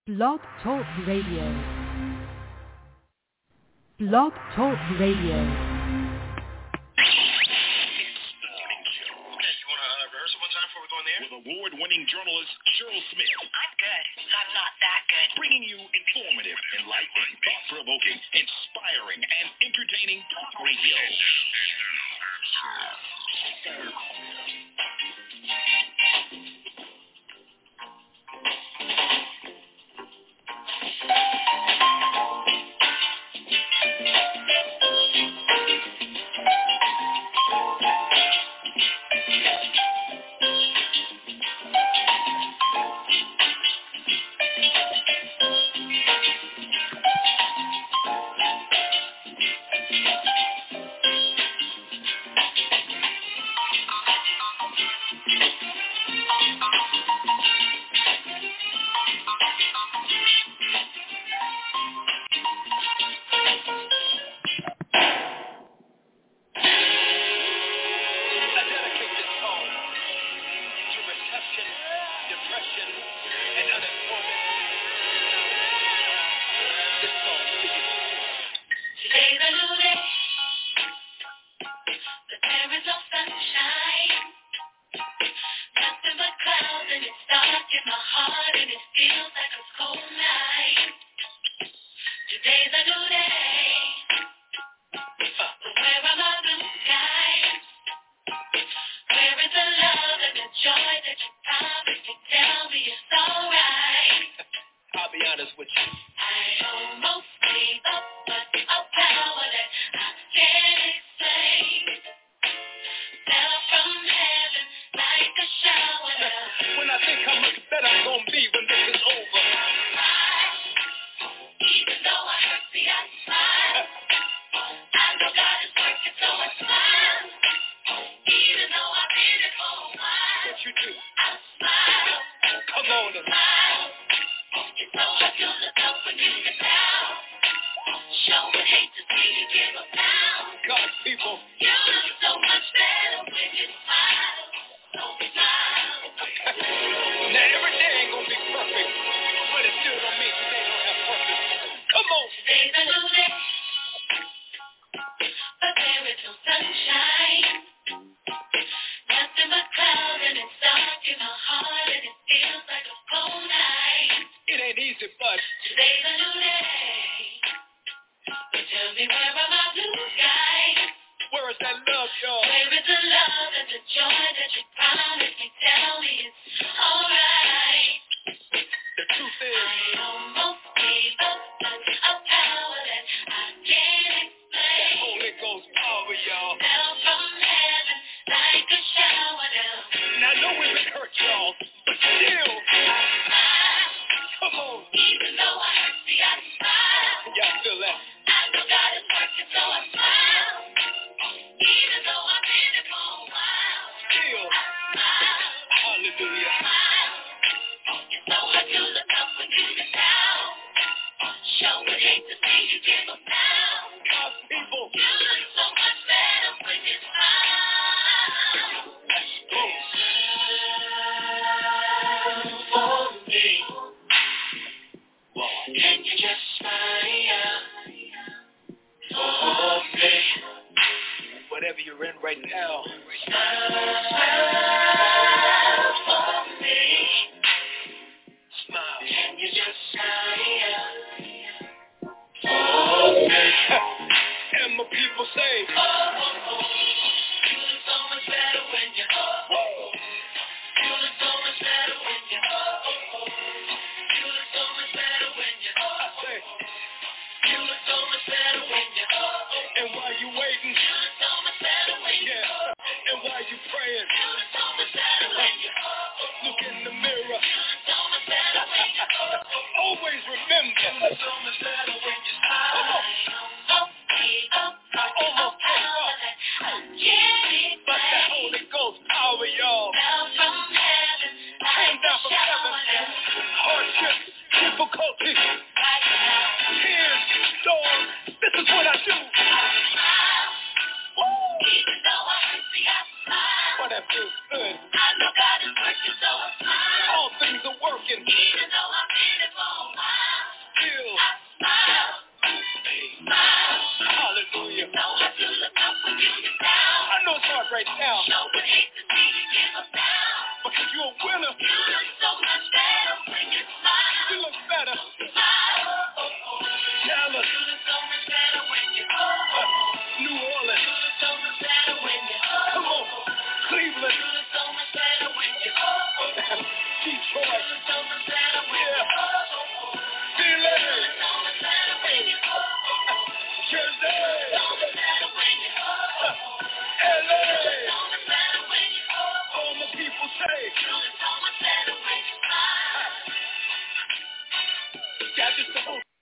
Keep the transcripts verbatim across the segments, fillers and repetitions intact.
Blog Talk Radio. Blog Talk Radio. With award-winning journalist Cheryl Smith. I'm good. I'm not that good. Bringing you informative, enlightening, thought-provoking, inspiring, and entertaining talk radio. All things are working. Even though I'm in it for a while. right now. No one hates to see you give up now. Because you're a winner. You look so much better when you smile. You look better. Smile. Oh, oh. Dallas. You look so much better when you oh, oh. New Orleans. You look so much better when you oh, Come on. Cleveland. You look so much better when you oh, oh. Detroit. You look so much better when you oh, oh. Philly. You look so much better when you oh, oh. Jersey. You look so much better when you oh, oh. L A. You look so much better when you oh, oh. All my people say. You look so much better when you smile. Got this to hold.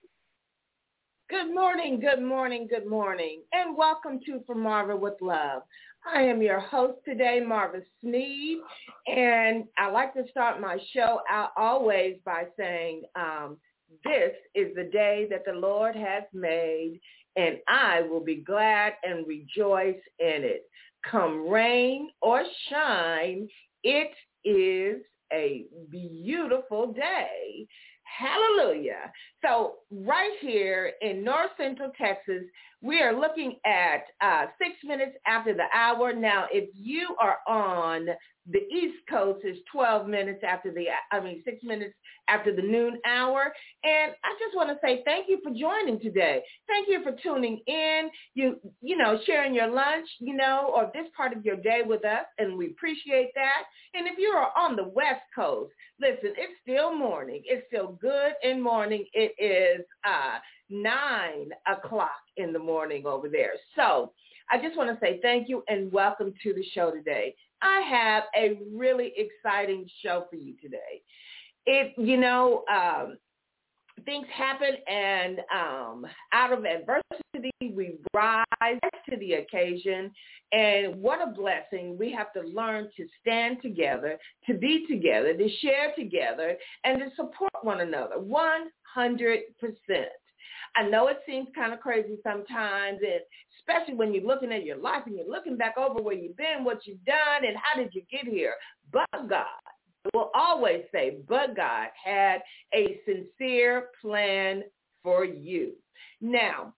Good morning, good morning, good morning, and welcome to For Marva with Love. I am your host today, Marva Sneed, and I like to start my show out always by saying, um, this is the day that the Lord has made, and I will be glad and rejoice in it. Come rain or shine, it is a beautiful day. Hallelujah. So right here in North Central Texas, we are looking at uh, six minutes after the hour. Now, if you are on the East Coast, it's twelve minutes after the, I mean, six minutes after the noon hour. And I just want to say thank you for joining today. Thank you for tuning in, you, you know, sharing your lunch, you know, or this part of your day with us, and we appreciate that. And if you are on the West Coast, listen, it's still morning. It's still good in morning. It is uh, nine o'clock in the morning over there. So I just want to say thank you and welcome to the show today. I have a really exciting show for you today. It, you know, um, things happen, and um, out of adversity, we rise to the occasion. And what a blessing. We have to learn to stand together, to be together, to share together, and to support one another one hundred percent. I know it seems kind of crazy sometimes, and especially when you're looking at your life and you're looking back over where you've been, what you've done, and how did you get here. But God, I will always say, but God had a sincere plan for you. Now,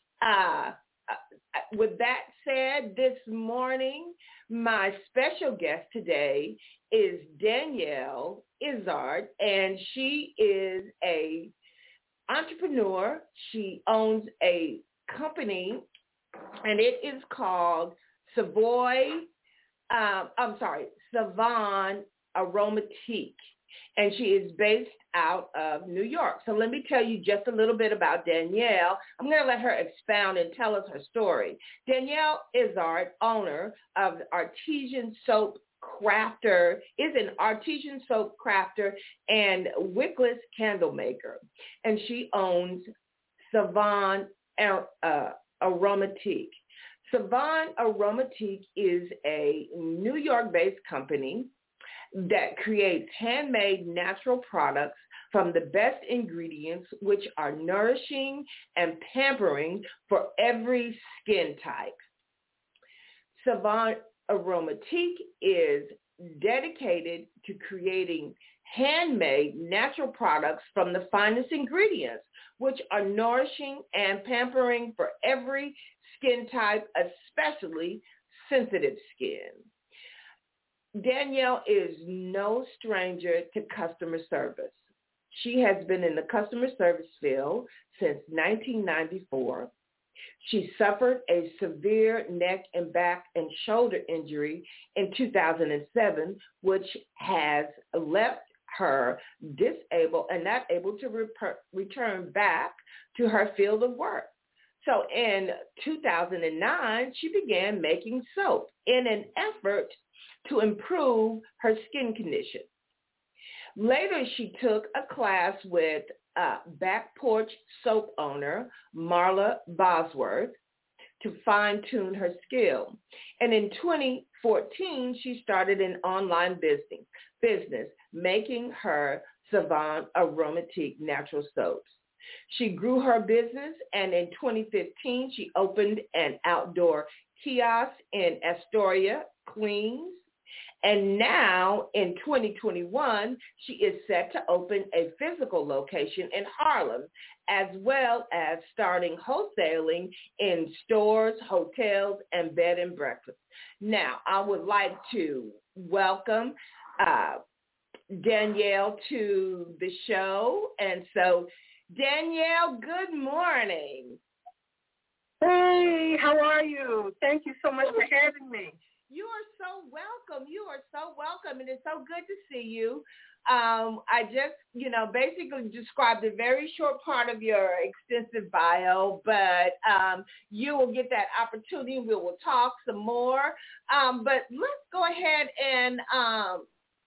uh, with that said, this morning, my special guest today is Danielle Izzard, and she is a entrepreneur. She owns a company, and it is called Savoy, um, I'm sorry, Savon Aromatique, and she is based out of New York. So let me tell you just a little bit about Danielle. I'm going to let her expound and tell us her story. Danielle Izzard, owner of Artesian Soap Crafter, is an artesian soap crafter and wickless candle maker, and she owns Savon uh, Aromatique. Savon Aromatique is a New York-based company that creates handmade natural products from the best ingredients, which are nourishing and pampering for every skin type. Savon Aromatique is dedicated to creating handmade natural products from the finest ingredients, which are nourishing and pampering for every skin type, especially sensitive skin. Danielle is no stranger to customer service. She has been in the customer service field since nineteen ninety-four. She suffered a severe neck and back and shoulder injury in two thousand seven, which has left her disabled and not able to rep- return back to her field of work. So in two thousand nine, she began making soap in an effort to improve her skin condition. Later, she took a class with uh, Back Porch soap owner Marla Bosworth to fine-tune her skill. And in twenty fourteen, she started an online business, business making her Savon Aromatique natural soaps. She grew her business, and in twenty fifteen, she opened an outdoor kiosk in Astoria, Queens. And now in twenty twenty-one, she is set to open a physical location in Harlem, as well as starting wholesaling in stores, hotels, and bed and breakfast. Now, I would like to welcome uh, Danielle to the show. And so, Danielle, good morning. Hey, how are you? Thank you so much for having me. You are so welcome. You are so welcome, and it's so good to see you. Um, I just, you know, basically described a very short part of your extensive bio, but um, you will get that opportunity. We will talk some more. Um, but let's go ahead and, um,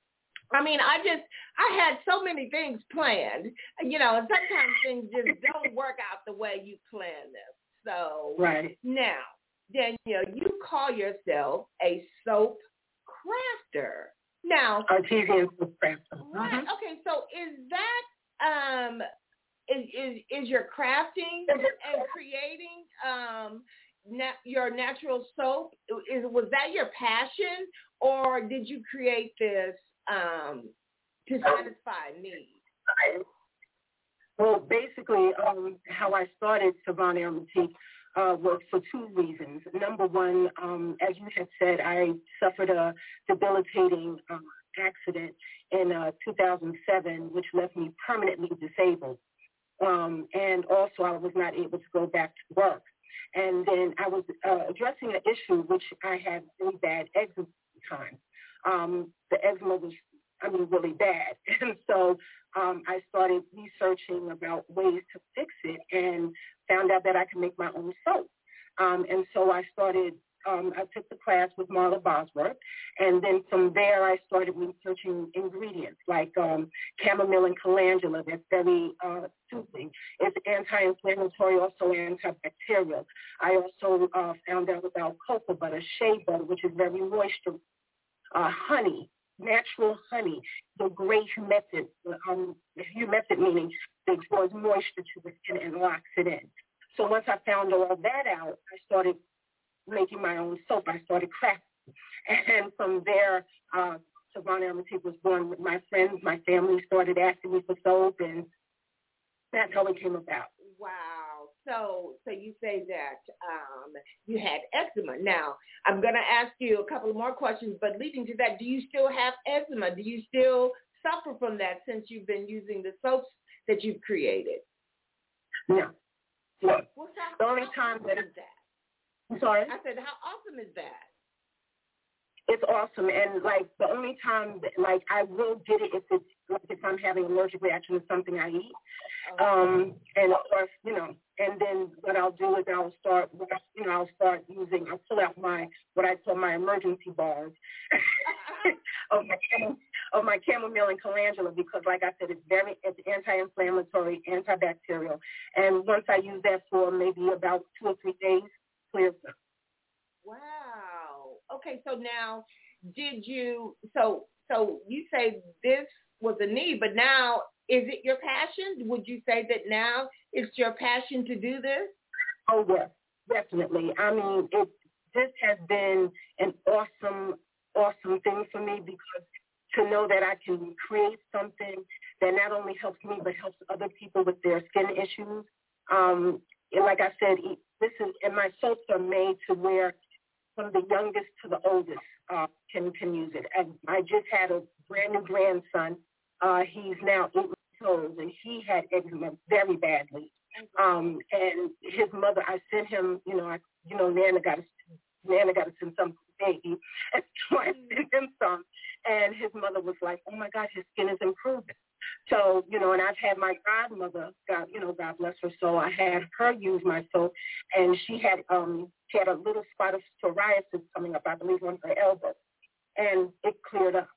I mean, I just, I had so many things planned, you know, and sometimes things just don't work out the way you plan them. So right. Now, Danielle, you call yourself a soap crafter. Now, artesian soap crafter. Right. Mm-hmm. Okay. So is that um is is, is your crafting and creating um na- your natural soap? Is was that your passion, or did you create this um to satisfy needs? Well, basically, um, how I started Savon Aromatique uh, was for two reasons. Number one, um, as you had said, I suffered a debilitating um, accident in uh, two thousand seven, which left me permanently disabled. Um, and also, I was not able to go back to work. And then I was uh, addressing an issue which I had really bad eczema at the time. Um, the eczema was I mean, really bad. And so um, I started researching about ways to fix it and found out that I could make my own soap. Um, and so I started, um, I took the class with Marla Bosworth. And then from there, I started researching ingredients like um, chamomile and calendula. That's very uh, soothing. It's anti-inflammatory, also antibacterial. I also uh, found out about cocoa butter, shea butter, which is very moisture, uh, honey. Natural honey, the great humectant, um, humectant meaning it draws moisture to the skin and locks it in. So once I found all that out, I started making my own soap. I started crafting. And from there, uh, Savon Aromatique was born. With my friends, my family started asking me for soap, and that's how it came about. Wow. So so you say that um, you had eczema. Now, I'm going to ask you a couple of more questions, but leading to that, do you still have eczema? Do you still suffer from that since you've been using the soaps that you've created? No. No. Well, so the only time that, is it, that? I'm sorry? I said, how awesome is that? It's awesome. And, like, the only time, that, like, I will get it if it's, like, if I'm having an allergic reaction to something I eat. Um, and, of course, you know, and then what I'll do is I'll start, you know, I'll start using, I'll pull out my, what I call my emergency bars of, my, of my chamomile and calendula because, like I said, it's very, it's anti-inflammatory, antibacterial. And once I use that for maybe about two or three days, clears up. Wow. Okay, so now did you, so so you say this was a need, but now is it your passion? Would you say that now it's your passion to do this? Oh, yes, definitely. I mean, it, this has been an awesome, awesome thing for me because to know that I can create something that not only helps me but helps other people with their skin issues. Um, and like I said, this is, and my soaps are made to where from the youngest to the oldest uh, can can use it. And I just had a brand new grandson. Uh, he's now eight years old, and he had eczema very badly. Um, and his mother, I sent him, you know, I, you know, Nana got to, Nana got to send some to the baby, and so I sent him some. And his mother was like, "Oh my God, his skin is improving." So, you know, and I've had my godmother, God, you know, God bless her soul, I had her use my soap, and she had um she had a little spot of psoriasis coming up, I believe, on her elbow, and it cleared up.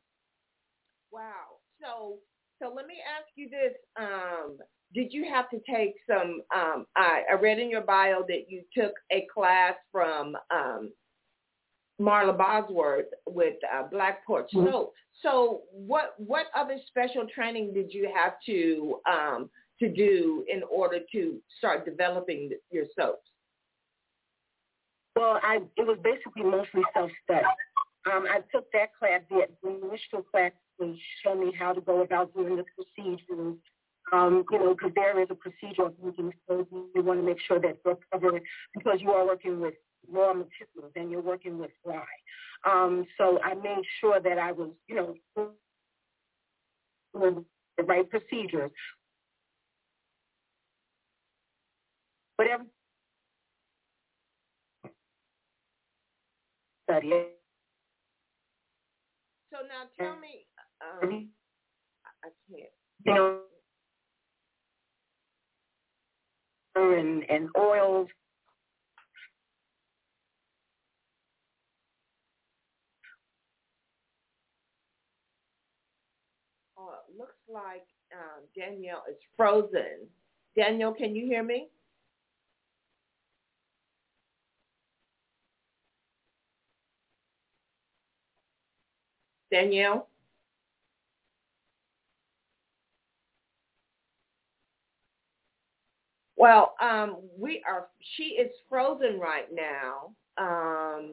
Wow. So, so let me ask you this: um, did you have to take some? Um, I, I read in your bio that you took a class from um, Marla Bosworth with uh, Black Porch mm-hmm. Soap. So what what other special training did you have to um, to do in order to start developing your soaps? Well, I it was basically mostly self-study. Um, I took that class. The initial class was show me how to go about doing the procedures. Um, you know, because there is a procedure of using soap. You want to make sure that you're covered because you are working with raw materials and you're working with fly. Um, so I made sure that I was, you know, doing the right procedures. Whatever study. So now tell me, um, I can't. You know, and, and oils. Oh, it looks like um, Danielle is frozen. Danielle, can you hear me? Danielle? Well, um, we are. She is frozen right now. Um,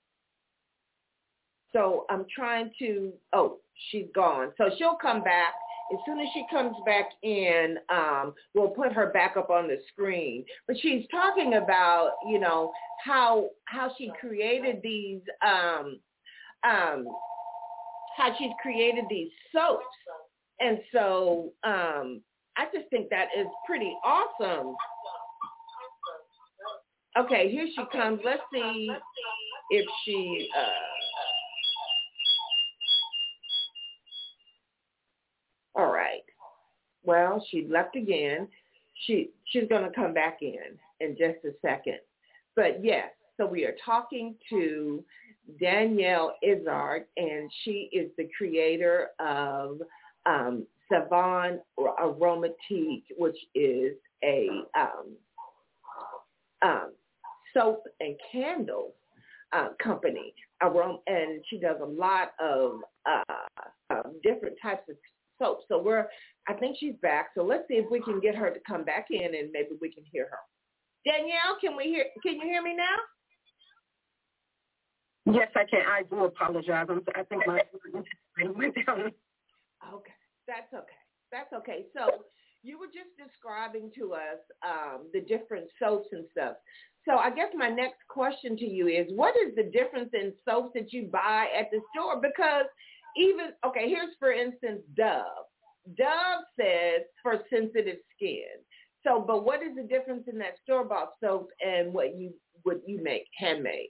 so I'm trying to. Oh, she's gone. So she'll come back. As soon as she comes back in, um, we'll put her back up on the screen. But she's talking about, you know, how how she created these, um, um, how she's created these soaps, and so um, I just think that is pretty awesome. Okay, here she comes. Let's see if she. Uh, all right. Well, she left again. She she's going to come back in in just a second. But yes, so we are talking to Danielle Izzard, and she is the creator of um, Savon Aromatique, which is a um, um, soap and candle uh, company. Arom- and she does a lot of uh, uh, different types of soap. So we're, I think she's back. So let's see if we can get her to come back in, and maybe we can hear her. Danielle, can we hear? Can you hear me now? Yes, I can. I do apologize. I'm, I think my went down. Okay, that's okay. That's okay. So you were just describing to us um, the different soaps and stuff. So I guess my next question to you is, what is the difference in soaps that you buy at the store? Because even, okay, here's for instance, Dove. Dove says for sensitive skin. So, but what is the difference in that store-bought soap and what you what you make handmade?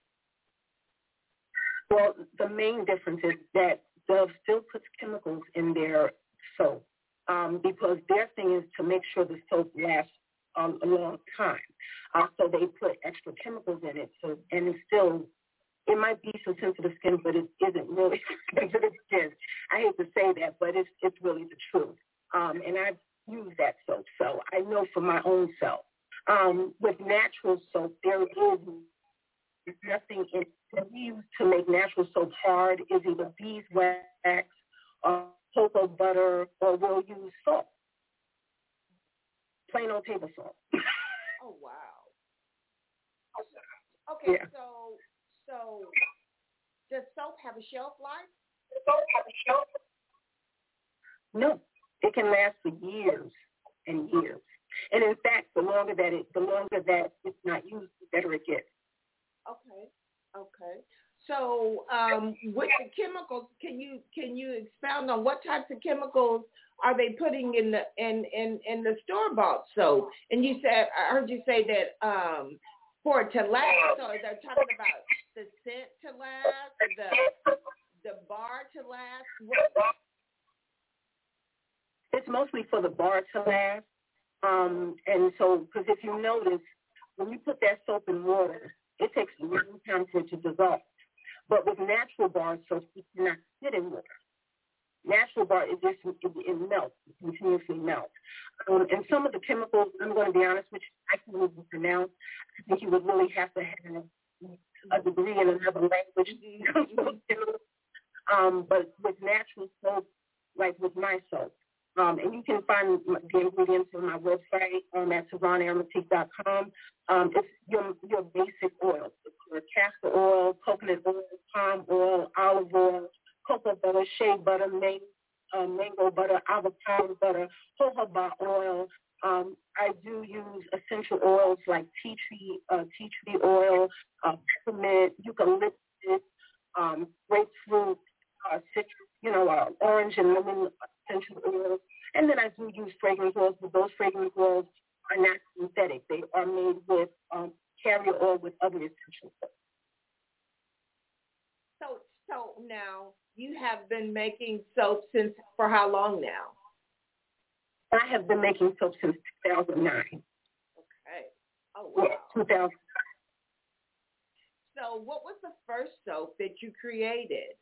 Well, the main difference is that Dove still puts chemicals in their soap um, because their thing is to make sure the soap lasts um, a long time. Uh, so they put extra chemicals in it, so and it's still, it might be for sensitive skin, but it isn't really sensitive skin. I hate to say that, but it's it's really the truth. Um, and I've used that soap, so I know for my own self. Um, with natural soap, there is nothing in what we use to make natural soap hard is either beeswax or cocoa butter, or we'll use salt, plain old table salt. Oh wow. Okay, Yeah. so so does soap have a shelf life? Does soap have a shelf life? No, it can last for years and years. And in fact, the longer that it, the longer that it's not used, the better it gets. Okay, okay. So um, with the chemicals, can you can you expound on what types of chemicals are they putting in the in in, in the store bought soap? And you said, I heard you say that um, for it to last. So they're talking about the scent to last, the the bar to last. What? It's mostly for the bar to last. Um, and so, because if you notice, when you put that soap in water, it takes a long time for it to dissolve. But with natural bar soap, it cannot sit in water. Natural bar, it just it, it melts, it continuously melts. Um, and some of the chemicals, I'm going to be honest with you, I can't even pronounce. I think you would really have to have a degree in another language. um, but with natural soap, like with my soap, Um, and you can find the ingredients on my website um, at savon aromatique dot com. Um, it's your, your basic oils. It's your castor oil, coconut oil, palm oil, olive oil, cocoa butter, shea butter, mango, uh, mango butter, avocado butter, jojoba oil. Um, I do use essential oils like tea tree, uh, tea tree oil, uh, peppermint, eucalyptus, um, grapefruit, uh, citrus, you know, uh, orange and lemon essential oils. And then I do use fragrance oils, but those fragrance oils are not synthetic. They are made with um, carrier oil with other essential oils. So, so now you have been making soap since for how long now? I have been making soap since two thousand nine. Okay. Oh, wow. Yeah, two thousand nine. So what was the first soap that you created?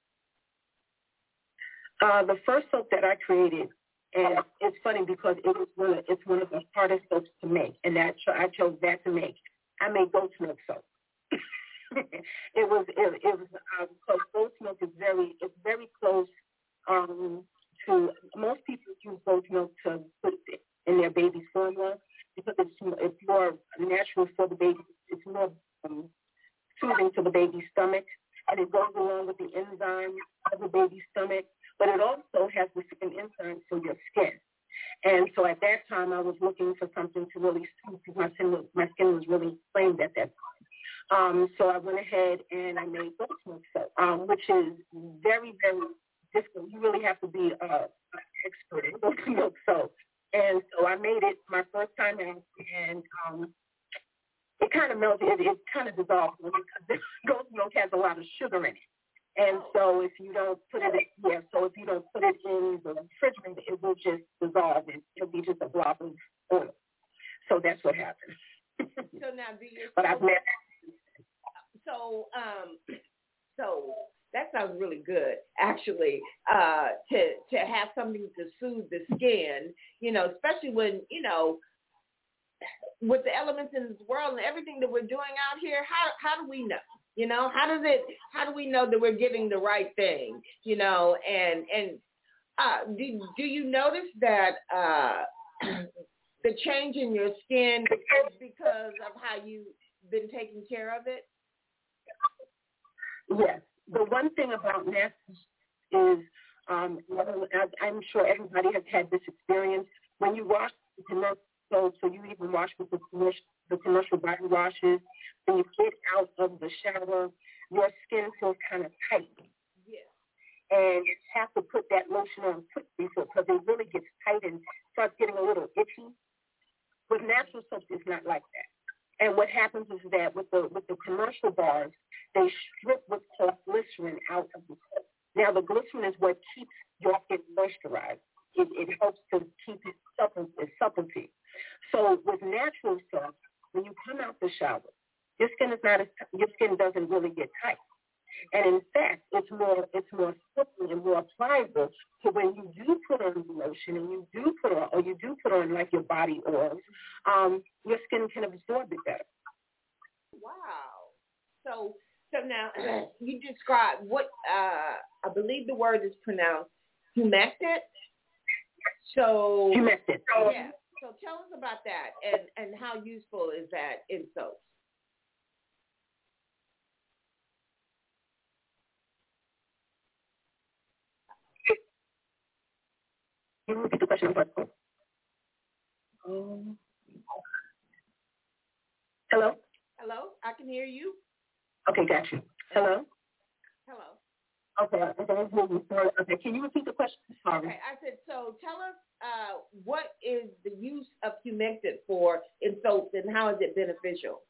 Uh, the first soap that I created, and it's funny because it was one of, it's one of the hardest soaps to make, and that I chose that to make. I made goat's milk soap. it was it, it was uh, because goat's milk is very it's very close um, to most people use goat's milk to put it in their baby's formula because it's it's more natural for the baby. It's more um, soothing to the baby's stomach, and it goes along with the enzymes of the baby's stomach. But it also has the same enzymes for your skin. And so at that time, I was looking for something to really soothe because my skin was, my skin was really inflamed at that time. Um, so I went ahead and I made goat's milk soap, um, which is very, very difficult. You really have to be uh, an expert in goat's milk soap. And so I made it my first time out, and um, it kind of melted. It, it kind of dissolved because goat's milk has a lot of sugar in it. And so if you don't put it in, yeah, so if you don't put it in the refrigerator, it will just dissolve and it'll be just a blob of oil. So that's what happened. So now do you But I've never. So um so that sounds really good, actually, uh, to to have something to soothe the skin, you know, especially when, you know, with the elements in this world and everything that we're doing out here, how how do we know? You know, how does it, how do we know that we're giving the right thing, you know, and, and uh, do, do you notice that uh, the change in your skin is because of how you've been taking care of it? Yes. The one thing about natural is, um, I'm sure everybody has had this experience. When you wash the commercial soaps, or you even wash with the commercial, the commercial body washes, when you get out of the shower, your skin feels kind of tight. Yeah. And you have to put that lotion on quickly because it really gets tight and starts getting a little itchy. With natural soaps, it's not like that. And what happens is that with the with the commercial bars, they strip what's called glycerin out of the soap. Now, the glycerin is what keeps your skin moisturized. It, it helps to keep it supple, supplety. So with natural soap, when you come out the shower, your skin is not as, your skin doesn't really get tight. And in fact, it's more it's more supple and more pliable. So when you do put on the lotion and you do put on, or you do put on like your body oils, um, your skin can absorb it better. Wow. So so now you describe what uh, I believe the word is pronounced humectant. So humectant. Yeah. So tell us about that and, and how useful is that in soaps? Can you repeat the question? Um, hello? Hello? I can hear you. Okay, got you. Hello? Hello. Okay, okay, okay. Can you repeat the question? Sorry. Okay, I said, so tell us uh, what is the use of humectant for in soaps and how is it beneficial?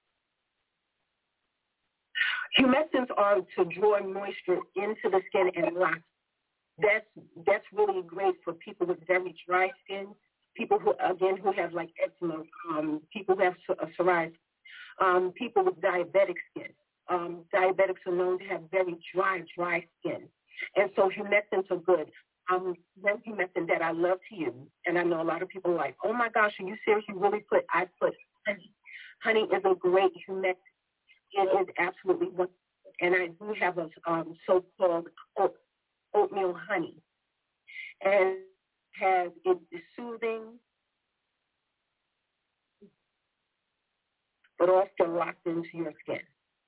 Humectants are to draw moisture into the skin and lock. That's that's really great for people with very dry skin, people who again who have like eczema, um, people who have psoriasis, um, people with diabetic skin. Um, diabetics are known to have very dry, dry skin, and so humectants are good. Um, one humectant that I love to use, and I know a lot of people are like, oh my gosh, are you serious? You really put? I put honey. Honey is a great humectant. It is absolutely wonderful, and I do have a um, so-called oat, oatmeal honey, and has, it is soothing, but also locked into your skin.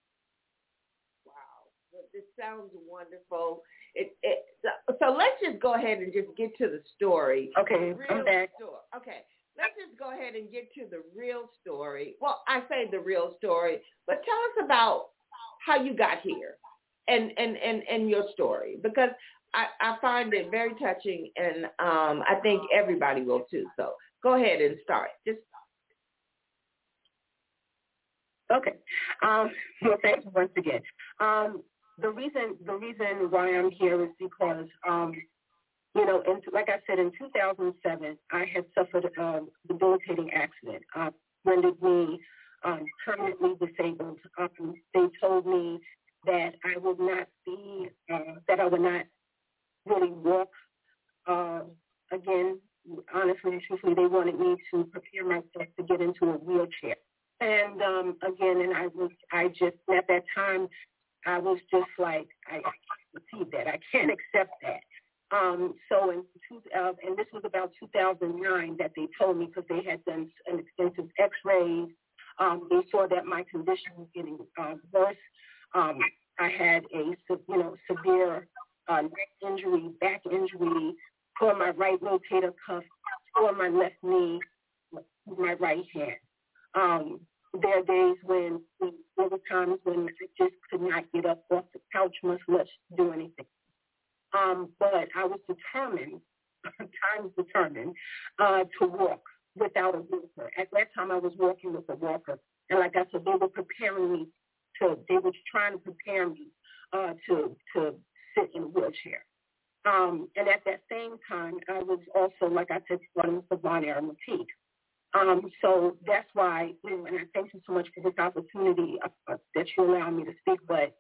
Wow, this sounds wonderful. It, it, so, so let's just go ahead and just get to the story. Okay, real I'm back. Story. Okay, let's just go ahead and get to the real story. Well, I say the real story, but tell us about how you got here and, and, and, and your story, because I, I find it very touching, and um, I think everybody will too. So go ahead and start. Just Okay. Um, well, thanks once again. Um, the reason the reason why I'm here is because, um, you know, in, like I said, in two thousand seven, I had suffered a debilitating accident. Uh, rendered me um, permanently disabled. Um, they told me that I would not be, uh, that I would not really walk uh, again. Honestly and truthfully, they wanted me to prepare myself to get into a wheelchair. And um, again, and I was, I just, at that time, I was just like, I, I can't receive that. I can't accept that. Um, so in two, uh, and this was about two thousand nine that they told me, because they had done an extensive x-rays. Um, they saw that my condition was getting uh, worse. Um, I had a, you know, severe uh, neck injury, back injury, tore my right rotator cuff, tore my left knee, my right hand. Um, there are days when, there were times when I just could not get up off the couch, much less do anything. Um, but I was determined, times determined, uh, to walk without a walker. At that time, I was walking with a walker. And like I said, they were preparing me to, they were trying to prepare me uh, to, to sit in a wheelchair. Um, and at that same time, I was also, like I said, starting with Savon Aromatique. Um, so that's why, you know, and I thank you so much for this opportunity uh, that you allow me to speak, but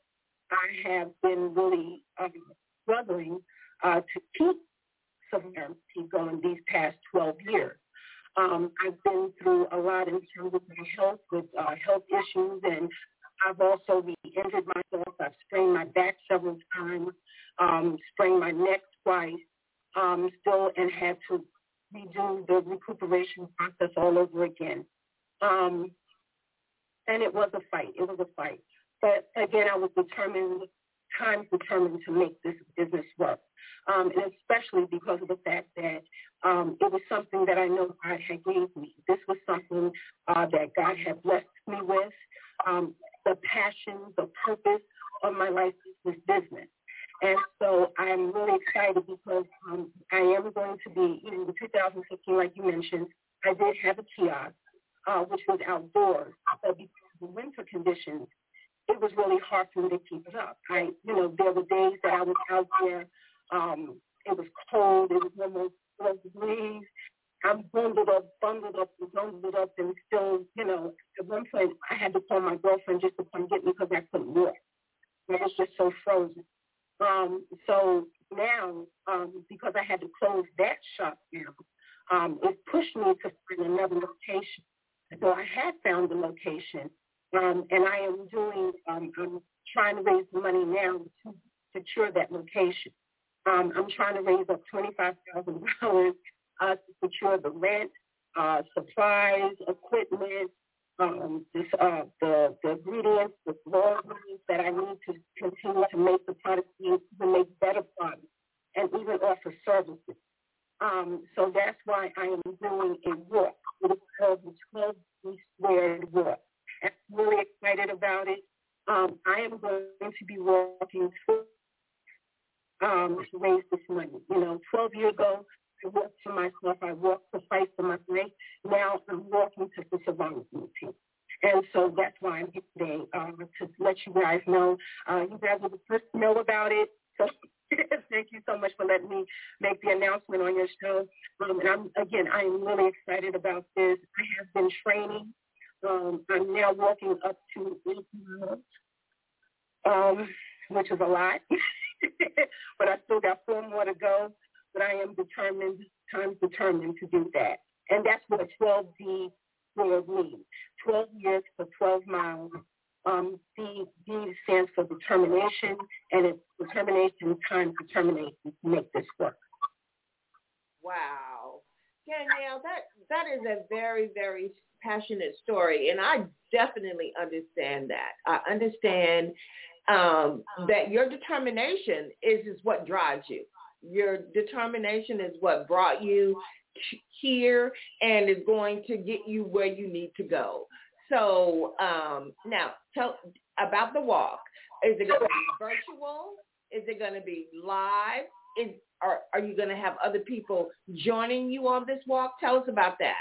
I have been really um, struggling uh, to keep Savon Aromatique going these past twelve years. Um, I've been through a lot in terms of my health, with uh, health issues, and I've also re-injured myself. I've sprained my back several times, um, sprained my neck twice, um, still, and had to redo the recuperation process all over again. Um, and it was a fight. It was a fight. But again, I was determined, times determined to make this business work. Um, and especially because of the fact that um, it was something that I know God had gave me. This was something uh, that God had blessed me with. Um, the passion, the purpose of my life is this business. And so I'm really excited because um, I am going to be, you know, in two thousand fifteen, like you mentioned, I did have a kiosk, uh, which was outdoors. But because of the winter conditions, it was really hard for me to keep it up. I, you know, there were days that I was out there. Um, it was cold. It was almost twelve degrees. I'm bundled up, bundled up, and bundled up, and still, you know, at one point I had to call my girlfriend just to come get me because I couldn't walk. I was just so frozen. Um, so now, um, because I had to close that shop down, um, it pushed me to find another location. So I had found the location, um, and I am doing, um, I'm trying to raise the money now to secure that location. Um, I'm trying to raise up twenty-five thousand dollars uh, to secure the rent, uh, supplies, equipment, Um, this, uh, the, the ingredients, the raw ingredients that I need to continue to make the product, to make better products, and even offer services. Um, so that's why I am doing a walk. It is called the twelve D Squared Walk. I'm really excited about it. Um, I am going to be walking to, um, to raise this money. You know, twelve years ago, I worked for myself. I worked for Fight for My Life. Now I'm walking to the Savon Aromatique. And so that's why I'm here today, uh, to let you guys know. Uh, you guys are the first to know about it. So thank you so much for letting me make the announcement on your show. Um, and I'm, again, I am really excited about this. I have been training. Um, I'm now walking up to eight miles, um, which is a lot. But I still got four more to go. But I am determined, times determined to do that. And that's what twelve D will mean. twelve years for twelve miles. Um, D, D stands for determination, and it's determination times determination to make this work. Wow. Danielle, that, that is a very, very passionate story, and I definitely understand that. I understand um, that your determination is, is what drives you. Your determination is what brought you here and is going to get you where you need to go. So um, now, tell about the walk. Is it going to be virtual? Is it going to be live? Is are, are you going to have other people joining you on this walk? Tell us about that.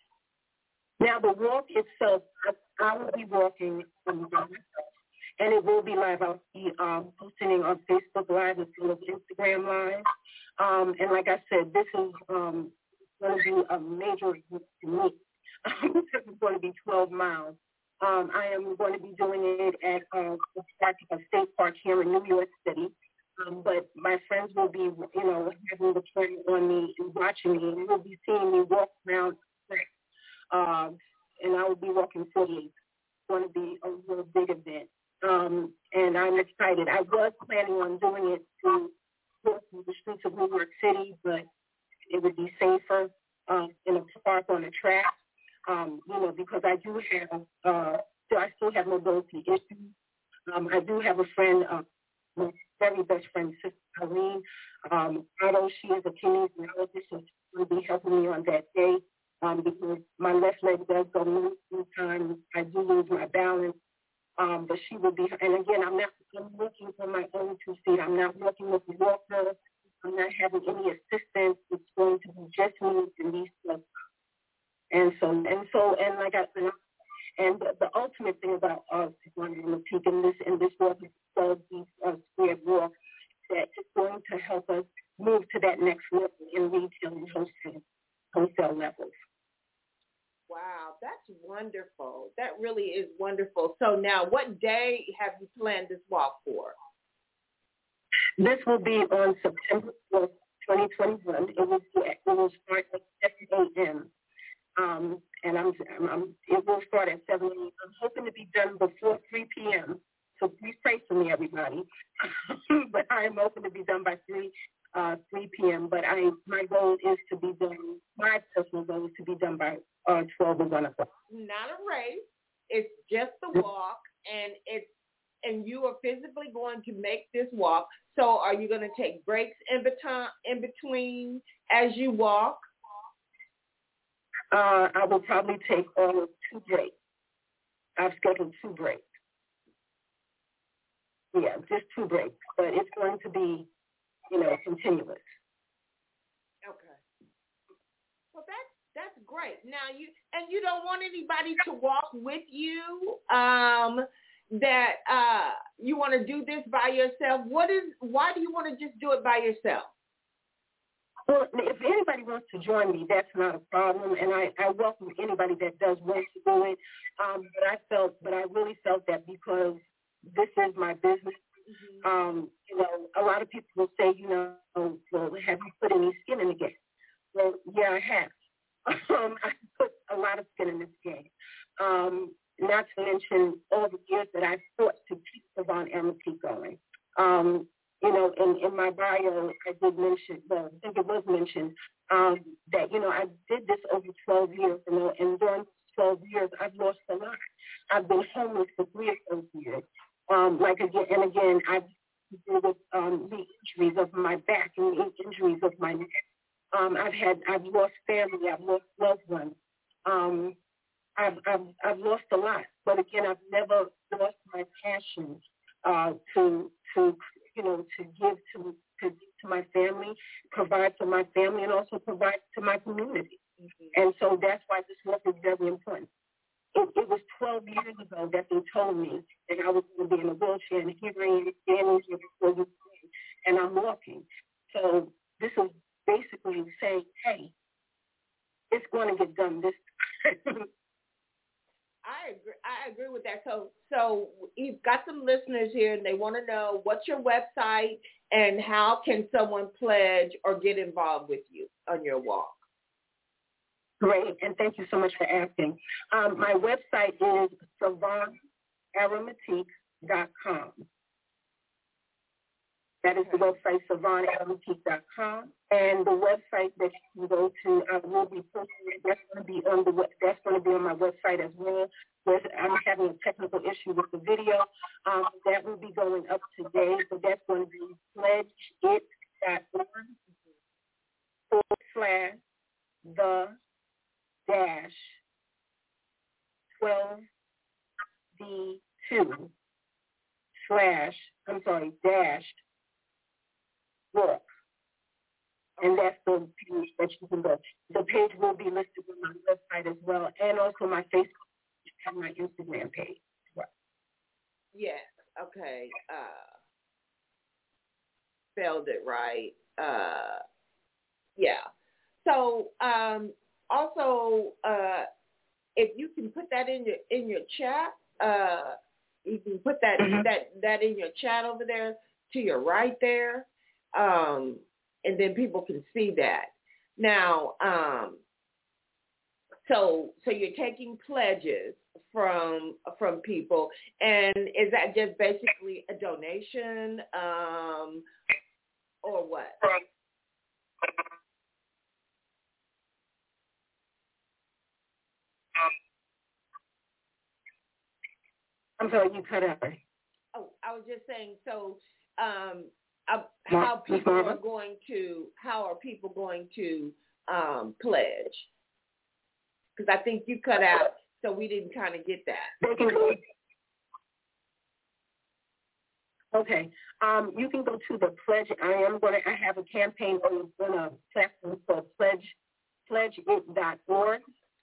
Now, the walk itself, I will be walking um, and it will be live. I'll be um, posting it on Facebook Live as well as Instagram Live. Um, and like I said, this is um, going to be a major event to me. It's going to be twelve miles. Um, I am going to be doing it at uh, a state park here in New York City. Um, but my friends will be, you know, having the camera on me and watching me, and they'll be seeing me walk around the track. Um, and I will be walking forty-eight. It's going to be a real big event. Um, and I'm excited. I was planning on doing it through, through the streets of New York City, but it would be safer uh, in a park on a track, um, you know, because I do have, uh, I still have mobility issues. Um, I do have a friend, uh, my very best friend, Sister Irene. Um, although she is a kinesiologist, she's going to be helping me on that day um, because my left leg does go loose sometimes. I do lose my balance. Um, but she will be, and again, I'm not I'm working on my own two feet. I'm not working with the walker. I'm not having any assistance. It's going to be just me and these stuff. And so, and so, and like I said, and the, the ultimate thing about us going on the peak in this in this walk is the uh, squared walk that is going to help us move to that next level in retail and wholesale wholesale levels. Wow, that's wonderful. That really is wonderful. So now, what day have you planned this walk for? This will be on September fourth, twenty twenty-one. It will be, it will start at seven a.m. Um, and I'm, I'm, it will start at seven a.m. I'm hoping to be done before three p.m. So please pray for me, everybody. But I am hoping to be done by three uh, three p.m. But I, my goal is to be done. My personal goal is to be done by uh, twelve or one o'clock. Not a race. It's just the walk, and it's and you are physically going to make this walk. So are you going to take breaks in between, in between as you walk? Uh, I will probably take all of two breaks. I've scheduled two breaks. Yeah, just two breaks, but it's going to be, you know, continuous. Okay. Well, that's that's great. Now you and you don't want anybody to walk with you. Um, that uh, you want to do this by yourself. What is? Why do you want to just do it by yourself? Well, if anybody wants to join me, that's not a problem, and I, I welcome anybody that does want to do it. Um, but I felt, but I really felt that because this is my business. Mm-hmm. Um, you know, a lot of people will say, you know, well, have you put any skin in the game? Well, yeah, I have. Um, I put a lot of skin in this game. Um, not to mention all the years that I fought to keep Savon Amity going. Um, you know, in, in my bio, I did mention, well, I think it was mentioned, um, that, you know, I did this over twelve years, you know, and during twelve years, I've lost a lot. I've been homeless for three of those years. Um, like, again, and again, I've dealt with um, the injuries of my back and the injuries of my neck. Um, I've had, I've lost family, I've lost loved ones. Um, I've, I've, I've lost a lot, but again, I've never lost my passion uh, to, to, you know, to give to, to, to my family, provide for my family, and also provide to my community. Mm-hmm. And so that's why this work is very important. It, it was twelve years ago that they told me that I was going to be in a wheelchair, and here I am standing here before you, and I'm walking. So this is basically saying, hey, it's going to get done this time. I agree. I agree with that. So, so you've got some listeners here, and they want to know what's your website and how can someone pledge or get involved with you on your walk. Great, and thank you so much for asking. Um, my website is savon aromatique dot com. That is the website, savon boutique dot com. And the website that you can go to, I will be posting it. That's going to be on the web, that's going to be on my website as well. Where I'm having a technical issue with the video. Um, that will be going up today. So that's going to be pledge it dot org forward slash the dash twelve D two slash, I'm sorry, dash work. And that's the page that you can go. The page will be listed on my website as well, and also my Facebook and my Instagram page as well. Yes, okay. Uh, spelled it right. Uh, yeah. So um, also, uh, if you can put that in your in your chat, uh, you can put that mm-hmm. that that in your chat over there to your right there, um, and then people can see that. Now, um, so so you're taking pledges from from people, and is that just basically a donation, um, or what? I'm sorry, you cut out. Oh, I was just saying. So, um, uh, how people are going to how are people going to um, pledge? Because I think you cut out, so we didn't kind of get that. Okay. Um, you can go to the pledge. I am going to. I have a campaign on, on a platform called pledge pledge it dot org.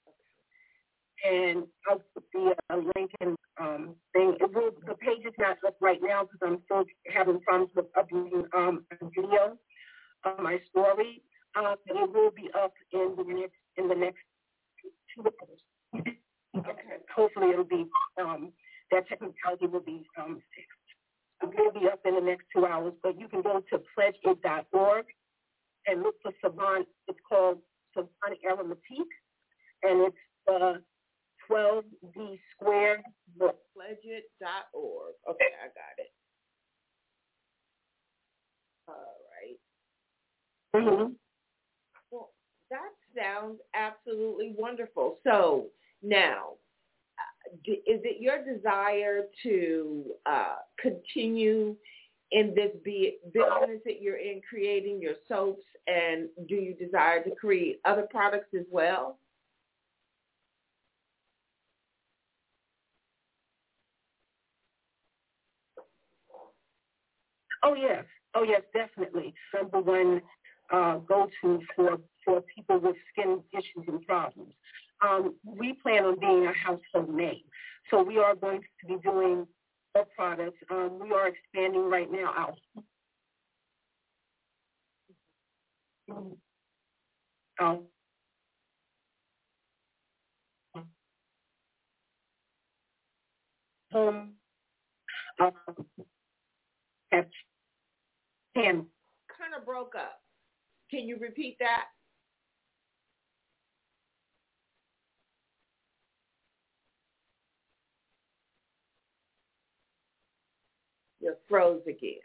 And I'll put the uh, link and um, thing. It will, the page is not up right now because I'm still having problems with uploading um, a video of my story. Uh, but it will be up in the next in the next two hours. Okay. Hopefully, it'll be um, that technicality will be um, fixed. It will be up in the next two hours. But you can go to pledge it dot org and look for Savon. It's called Savon Aromatique, and it's the uh, twelve D squared book. pledge it dot org. Okay, I got it. All right. Mm-hmm. Well, that sounds absolutely wonderful. So now, is it your desire to uh, continue in this business that you're in, creating your soaps, and do you desire to create other products as well? Oh, yes. Oh, yes, definitely. Number one uh, go-to for, for people with skin issues and problems. Um, we plan on being a household name. So we are going to be doing more products. Um, we are expanding right now out. Um, um, uh, at ten. Kind of broke up. Can you repeat that? You're froze again.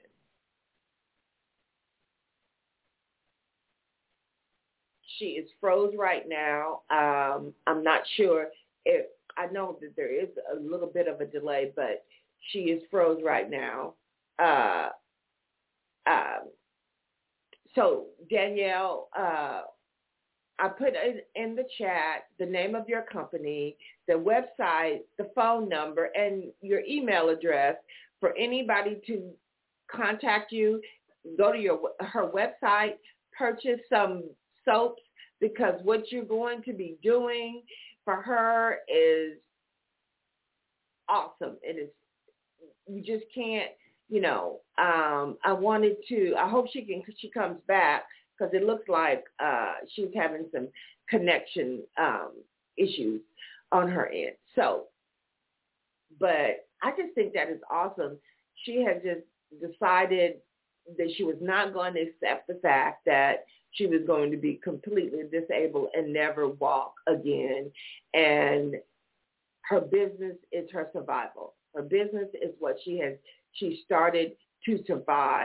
She is froze right now. Um, I'm not sure if, I know that there is a little bit of a delay, but she is froze right now. Uh, um, so Danielle, uh, I put in, in the chat the name of your company, the website, the phone number, and your email address for anybody to contact you. Go to your her website, purchase some soaps, because what you're going to be doing for her is awesome. It is, you just can't, you know, um, I wanted to, I hope she can, she comes back, because it looks like uh, she's having some connection um, issues on her end. So, but I just think that is awesome. She has just decided that she was not going to accept the fact that she was going to be completely disabled and never walk again. And her business is her survival. Her business is what she has, she started to survive.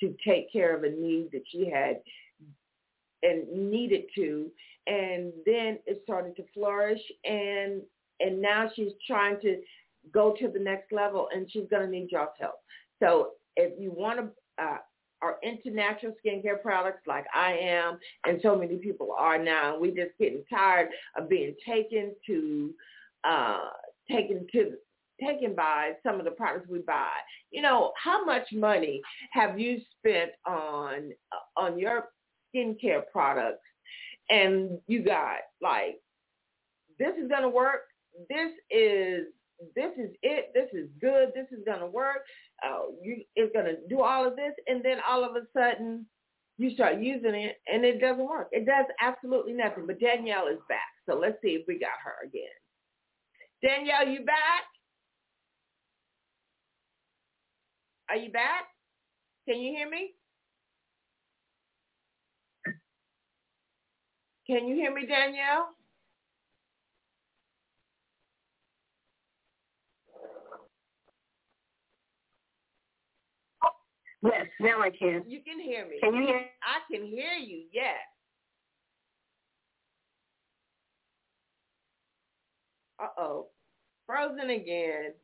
to take care of a need that she had and needed to. And then it started to flourish, and and now she's trying to go to the next level, and she's going to need y'all's help. So if you want to, uh, are into natural skincare products like I am, and so many people are now, we're just getting tired of being taken to, uh, taken to, taken by some of the products we buy. You know, how much money have you spent on uh, on your skincare products, and you got like, this is going to work, this is this is it, this is good, this is going to work, uh, you, it's going to do all of this, and then all of a sudden you start using it and it doesn't work. It does absolutely nothing. But Danielle is back, so let's see if we got her again. Danielle, you back? Are you back? Can you hear me? Can you hear me, Danielle? Yes, now I can. You can hear me. Can you hear? I can hear you, yes. Uh-oh. Frozen again.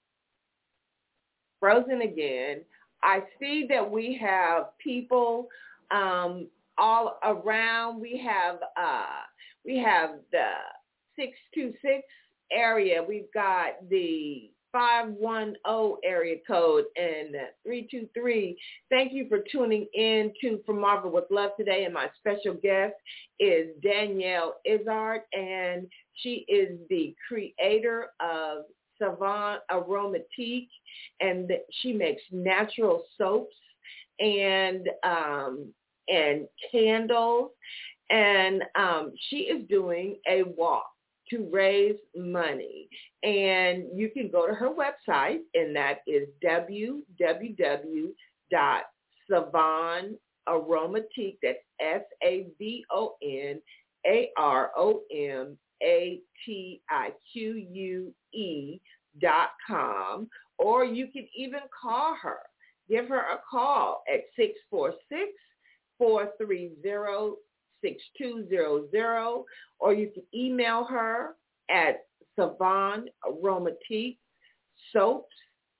Frozen again. I see that we have people um, all around. We have uh, we have the six two six area. We've got the five one zero area code and three two three. Thank you for tuning in to From Marvel with Love today, and my special guest is Danielle Izzard, and she is the creator of Savon Aromatique, and she makes natural soaps and um, and candles, and um, she is doing a walk to raise money. And you can go to her website, and that is w w w dot savon aromatique, that's S A V O N A R O M A T I Q U E dot com, or you can even call her. Give her a call at six four six, four three zero, six two zero zero, or you can email her at Savon Aromatique Soaps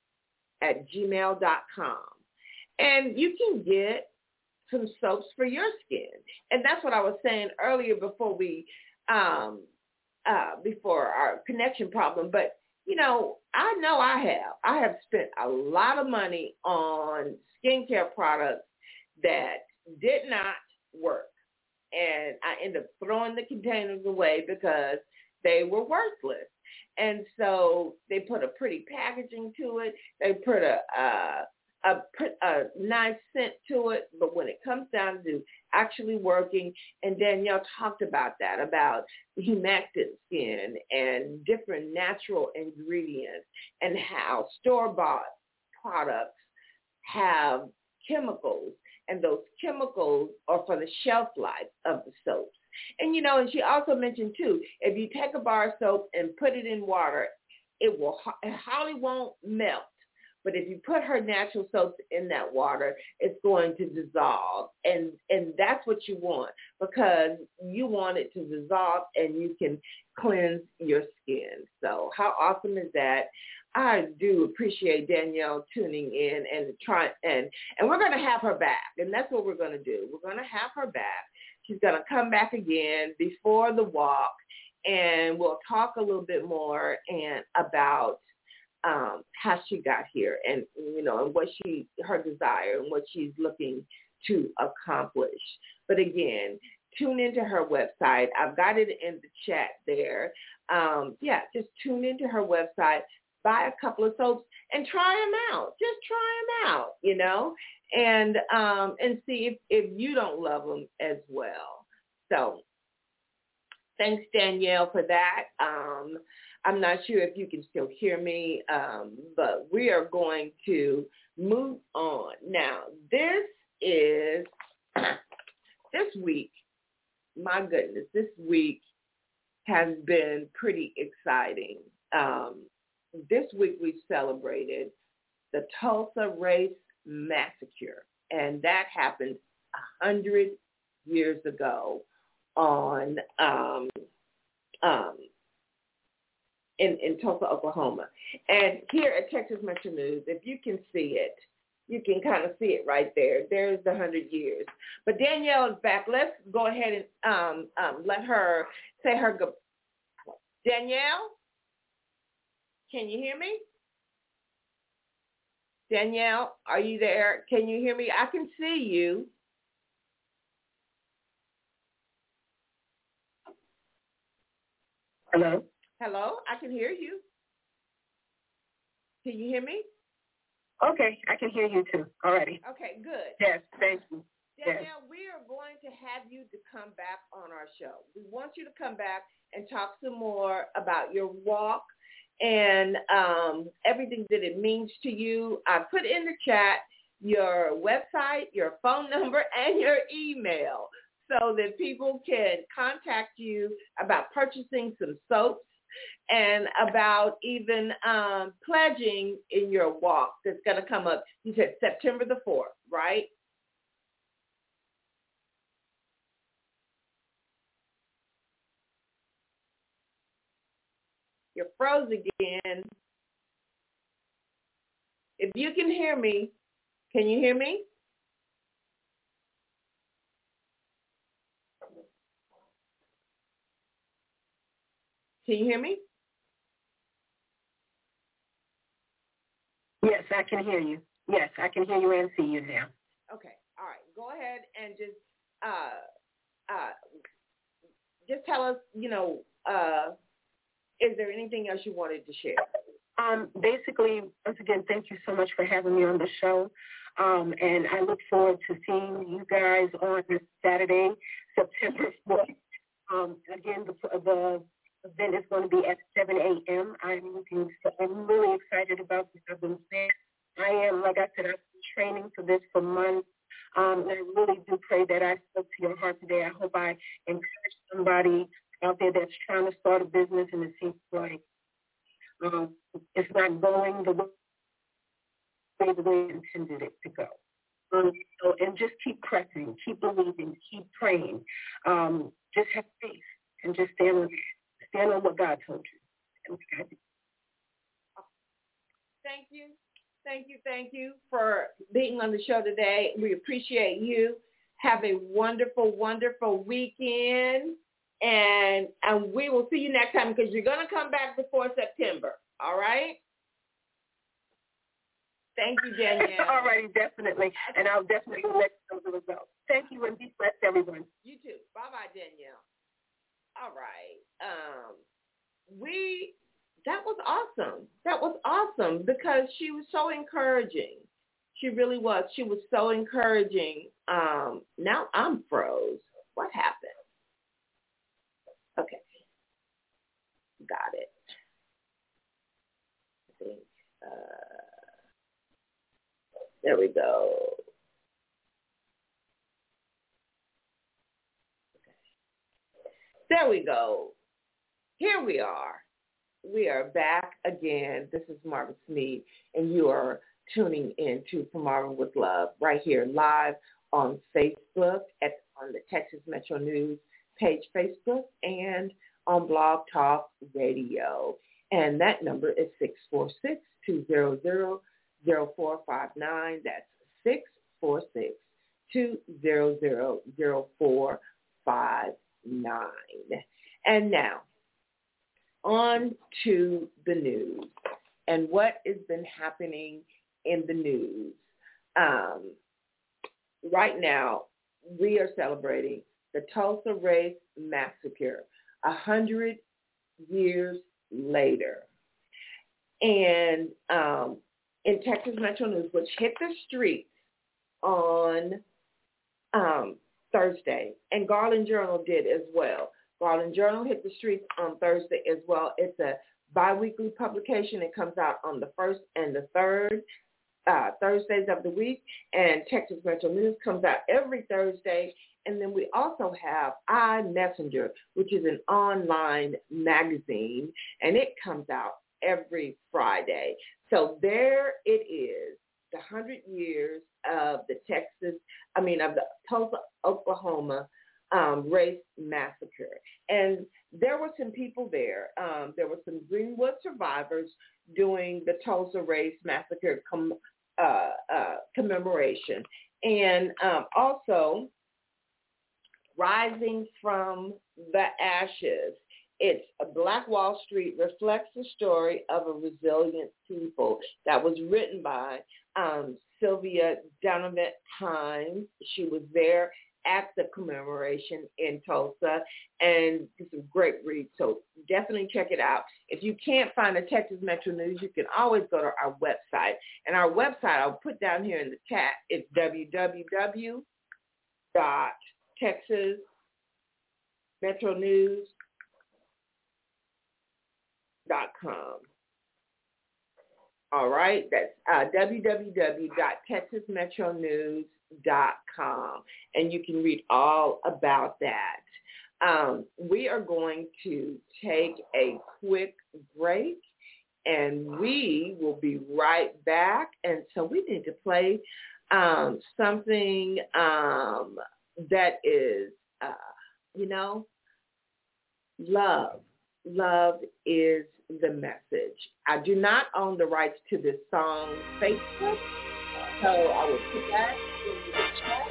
at gmail dot com. And you can get some soaps for your skin. And that's what I was saying earlier before we, um, uh, before our connection problem. But, you know, I know I have. I have spent a lot of money on skincare products that did not work. And I ended up throwing the containers away because they were worthless. And so they put a pretty packaging to it. They put a, a, a, a nice scent to it. But when it comes down to actually working, and Danielle talked about that, about humectant skin and different natural ingredients and how store-bought products have chemicals, and those chemicals are for the shelf life of the soaps. And, you know, and she also mentioned, too, if you take a bar of soap and put it in water, it will it hardly won't melt. But if you put her natural soaps in that water, it's going to dissolve. And, and that's what you want, because you want it to dissolve and you can cleanse your skin. So how awesome is that? I do appreciate Danielle tuning in and trying, and, and we're going to have her back. And that's what we're going to do. We're going to have her back. She's going to come back again before the walk, and we'll talk a little bit more and about um, how she got here, and, you know, and what she, her desire and what she's looking to accomplish. But again, tune into her website. I've got it in the chat there. Um, yeah, just tune into her website, buy a couple of soaps, and try them out. Just try them out, you know, and um, and see if, if you don't love them as well. So thanks, Danielle, for that. Um, I'm not sure if you can still hear me, um, but we are going to move on. Now, this is, this week, my goodness, this week has been pretty exciting. Um, this week we celebrated the Tulsa Race Massacre. and that happened a hundred years ago on um, um, in, in Tulsa, Oklahoma. And here at Texas Metro News, if you can see it, you can kind of see it right there. There's the hundred years. But Danielle is back. Let's go ahead and um, um, let her say her good. Danielle, can you hear me? Danielle, are you there? Can you hear me? I can see you. Hello? Hello, I can hear you. Can you hear me? Okay, I can hear you too. Alrighty. Okay, good. Yes, thank you. Danielle, Yes. we are going to have you to come back on our show. We want you to come back and talk some more about your walk and um, everything that it means to you. I put in the chat your website, your phone number, and your email so that people can contact you about purchasing some soaps and about even um, pledging in your walk that's going to come up. You said September the fourth, right? You're froze again. If you can hear me, can you hear me? Can you hear me? Yes, I can hear you. Yes, I can hear you and see you now. Okay. All right. Go ahead and just uh, uh, just tell us, you know, uh, is there anything else you wanted to share? Um, basically, once again, thank you so much for having me on the show. Um, and I look forward to seeing you guys on this Saturday, September fourth. Um, again, the, the event is going to be at seven a.m. I'm looking, I'm really excited about this. I've been saying, I am, like I said, I've been training for this for months. Um, and I really do pray that I spoke to your heart today. I hope I encourage somebody out there that's trying to start a business and it seems like um, it's not going the way the way you intended it to go. Um, so, and just keep pressing, keep believing, keep praying. Um, just have faith and just stand on, stand on what God told you. Okay. Thank you. Thank you. Thank you for being on the show today. We appreciate you. Have a wonderful, wonderful weekend. And, and we will see you next time because you're going to come back before September. All right? Thank you, Danielle. All righty, definitely. And I'll definitely let you know the results. Thank you, and be blessed, everyone. You too. Bye-bye, Danielle. All right. Um, we, that was awesome. That was awesome because she was so encouraging. She really was. She was so encouraging. Um, now I'm froze. What happened? Okay. Got it. I think, uh, there we go. Okay. There we go. Here we are. We are back again. This is Marva Sneed, and you are tuning in to For Marva with Love right here live on Facebook at on the Texas Metro News page Facebook and on Blog Talk Radio. And that number is six four six, two zero zero, zero four five nine. That's six four six, two zero zero, zero four five nine. And now, on to the news and what has been happening in the news. Um, right now, we are celebrating the Tulsa Race Massacre, a hundred years later. And um, in Texas Metro News, which hit the streets on um, Thursday, and Garland Journal did as well. Garland Journal hit the streets on Thursday as well. It's a biweekly publication. It comes out on the first and the third uh, Thursdays of the week, and Texas Metro News comes out every Thursday. And then we also have iMessenger, which is an online magazine, and it comes out every Friday. So there it is. the one hundred years of the Texas, I mean, of the Tulsa, Oklahoma um, race massacre. And there were some people there. Um, there were some Greenwood survivors doing the Tulsa race massacre com- uh, uh, commemoration. And um, also, Rising from the Ashes. It's a Black Wall Street reflects the story of a resilient people. That was written by um, Sylvia Donovan Hines. She was there at the commemoration in Tulsa, and it's a great read, so definitely check it out. If you can't find the Texas Metro News, you can always go to our website. And our website, I'll put down here in the chat, it's w w w dot texas metro news dot com. All right, that's uh, w w w dot texas metro news dot com, and you can read all about that. Um, we are going to take a quick break, and we will be right back. And so we need to play um, something um, that is, uh, you know, love. Love is the message. I do not own the rights to this song Facebook, so I will put that in the chat.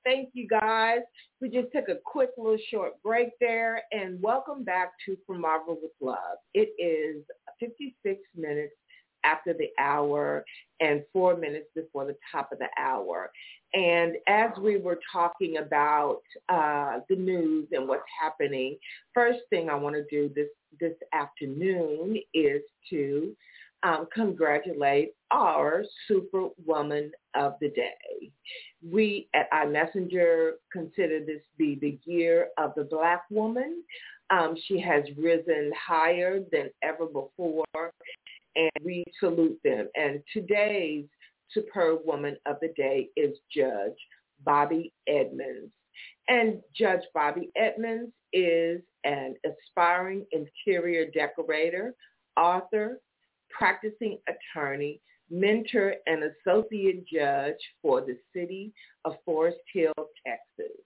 Thank you, guys. We just took a quick little short break there, and welcome back to From Marvel with Love. It is fifty-six minutes after the hour and four minutes before the top of the hour. And as we were talking about uh, the news and what's happening, first thing I want to do this, this afternoon is to um, congratulate our Superwoman of the Day. We at iMessenger consider this to be the year of the Black woman. Um, she has risen higher than ever before, and we salute them. And today's Superb Woman of the Day is Judge Bobby Edmonds. And Judge Bobby Edmonds is an aspiring interior decorator, author, practicing attorney, mentor, and associate judge for the city of Forest Hill, Texas.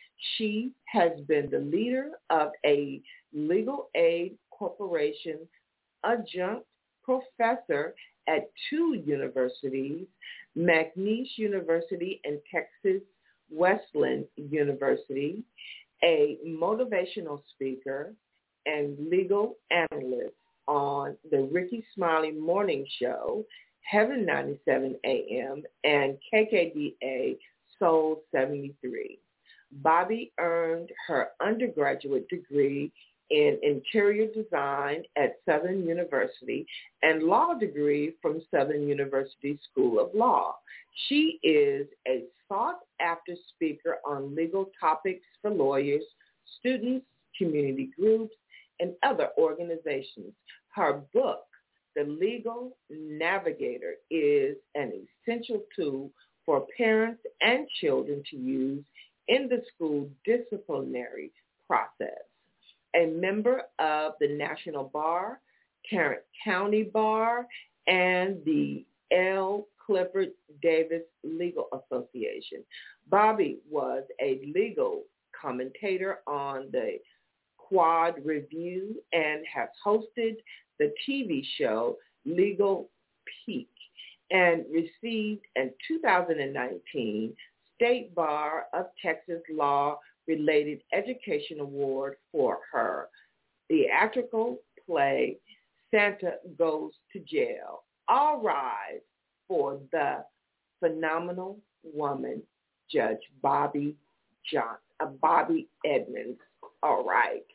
She has been the leader of a legal aid corporation, adjunct professor at two universities, McNeese University and Texas Wesleyan University, a motivational speaker and legal analyst on the Ricky Smiley Morning Show, Heaven ninety-seven A M, and K K D A Soul seventy-three. Bobby earned her undergraduate degree in interior design at Southern University and law degree from Southern University School of Law. She is a sought-after speaker on legal topics for lawyers, students, community groups, and other organizations. Her book, The Legal Navigator, is an essential tool for parents and children to use in the school disciplinary process. A member of the National Bar, Tarrant County Bar, and the L. Clifford Davis Legal Association. Bobby was a legal commentator on the Quad Review and has hosted the T V show Legal Peak and received a two thousand nineteen State Bar of Texas Law Related Education Award for her theatrical play Santa Goes to Jail. All rise for the phenomenal woman, Judge Bobby Johnson, uh, Bobby Edmonds. All right.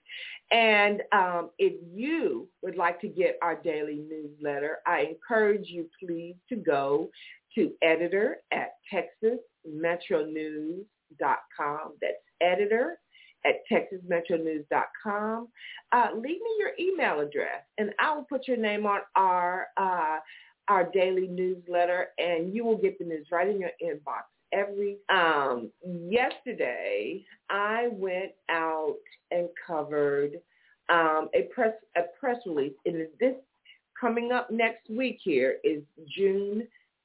And um, if you would like to get our daily newsletter, I encourage you please to go to editor at texas metro news dot com. That's editor at texas metro news dot com. Uh, leave me your email address, and I will put your name on our uh, our daily newsletter, and you will get the news right in your inbox every um yesterday I went out and covered um a press a press release. And this coming up next week here is Juneteenth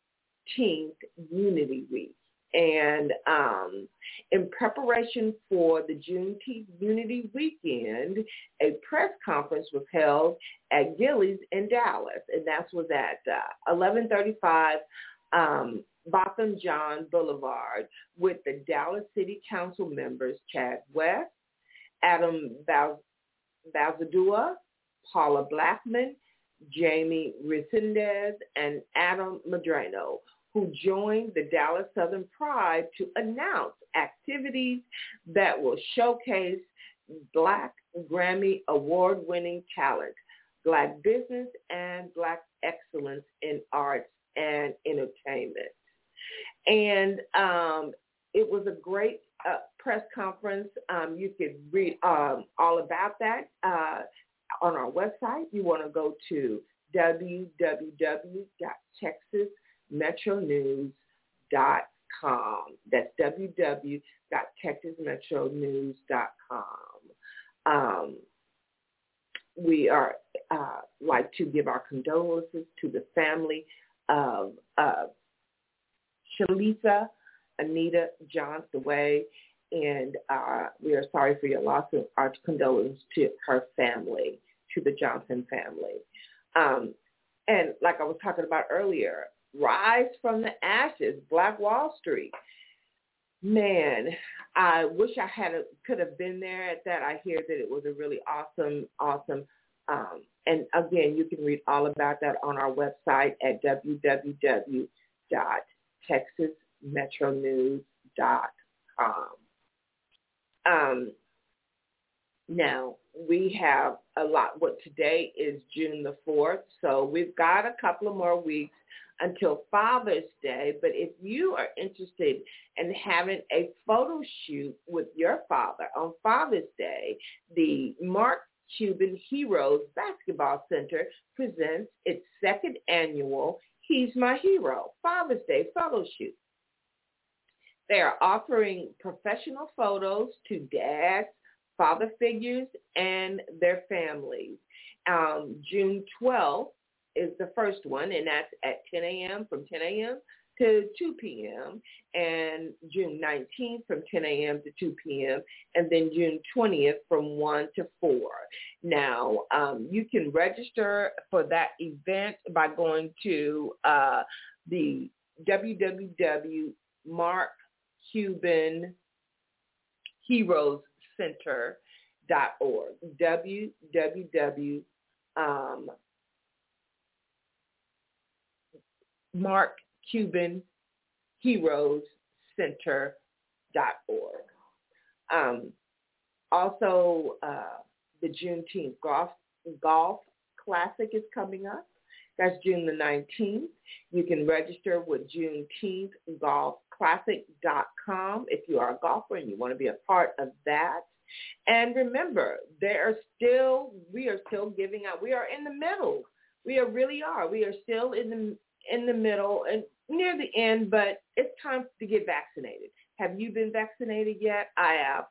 Unity Week. And um in preparation for the Juneteenth Unity Weekend, a press conference was held at Gilley's in Dallas, and that was at uh, eleven thirty-five um Botham Jean Boulevard with the Dallas City Council members Chad West, Adam Balzadua, Paula Blackman, Jamie Resendez, and Adam Medrano, who joined the Dallas Southern Pride to announce activities that will showcase Black Grammy Award-winning talent, Black business, and Black excellence in arts and entertainment. And um, it was a great uh, press conference. Um, you could read um, all about that uh, on our website. You want to go to w w w dot texas metro news dot com. That's w w w dot texas metro news dot com. Um, we are uh, like to give our condolences to the family of uh, Shalisa Anita Johnson Way, and uh, we are sorry for your loss, and our condolences to her family, to the Johnson family. Um, and like I was talking about earlier, rise from the ashes, Black Wall Street. man, I wish I had a, could have been there at that. I hear that it was a really awesome, awesome. Um, and again, you can read all about that on our website at w w w dot texas metro news dot com. Um, now, we have a lot. What today is June the fourth, so we've got a couple of more weeks until Father's Day. But if you are interested in having a photo shoot with your father on Father's Day, the Mark Cuban Heroes Basketball Center presents its second annual He's My Hero Father's Day photo shoot. They are offering professional photos to dads, father figures, and their families. Um, June twelfth is the first one, and that's at ten a.m. from ten a.m. to two p.m. and June nineteenth from ten a.m. to two p.m. and then June twentieth from one to four. Now, um, you can register for that event by going to uh, the w w w dot mark cuban heroes center dot org. w w w dot mark cuban heroes center dot org. Um, also, uh, the Juneteenth Golf, Golf Classic is coming up. That's June the nineteenth. You can register with juneteenth golf classic dot com if you are a golfer and you want to be a part of that. And remember, there are still, we are still giving out. We are in the middle. We are, really are. We are still in the in the middle and near the end, but it's time to get vaccinated. Have you been vaccinated yet? I have.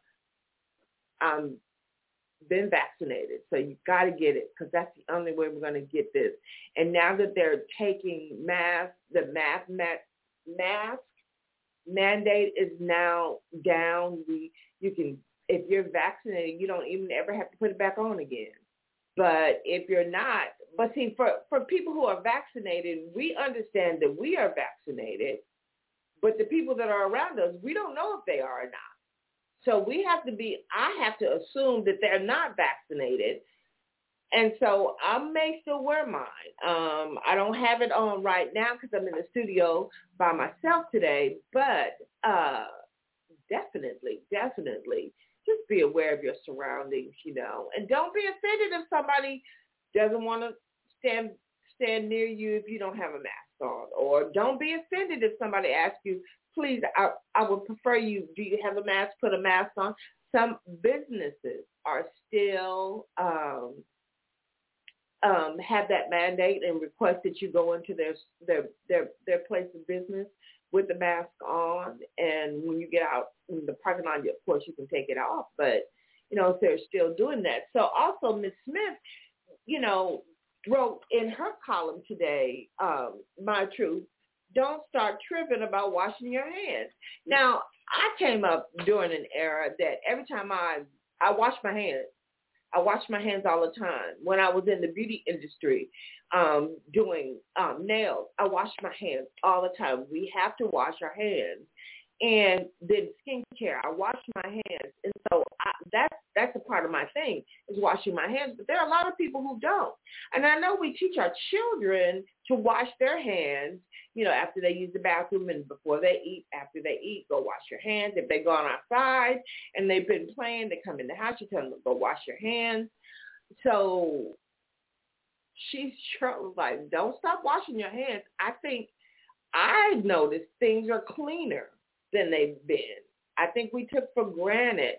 Um, been vaccinated, so you got to get it because that's the only way we're going to get this. And now that they're taking mask, the mask mask mandate is now down. We you can if you're vaccinated, you don't even ever have to put it back on again. But if you're not, but see, for for people who are vaccinated, we understand that we are vaccinated, but the people that are around us, we don't know if they are or not. So we have to be, I have to assume that they're not vaccinated. And so I may still wear mine. Um, I don't have it on right now because I'm in the studio by myself today, but uh, definitely, definitely just be aware of your surroundings, you know, and don't be offended if somebody doesn't want to stand stand near you if you don't have a mask on, or don't be offended if somebody asks you, please, I, I would prefer you, do you have a mask, put a mask on. Some businesses are still um, um, have that mandate and request that you go into their, their their their place of business with the mask on. And when you get out in the parking lot, of course, you can take it off. But, you know, they're still doing that. So also Miz Smith, you know, wrote in her column today, um, My Truth, don't start tripping about washing your hands. Now, I came up during an era that every time I, I wash my hands, I wash my hands all the time. When I was in the beauty industry um, doing um, nails, I washed my hands all the time. We have to wash our hands. And then skincare, I wash my hands. And so I, that's, that's a part of my thing is washing my hands. But there are a lot of people who don't. And I know we teach our children to wash their hands, you know, after they use the bathroom and before they eat, after they eat, go wash your hands. If they've gone outside and they've been playing, they come in the house, you tell them to go wash your hands. So she's sure like, don't stop washing your hands. I think I've noticed things are cleaner than they've been. I think we took for granted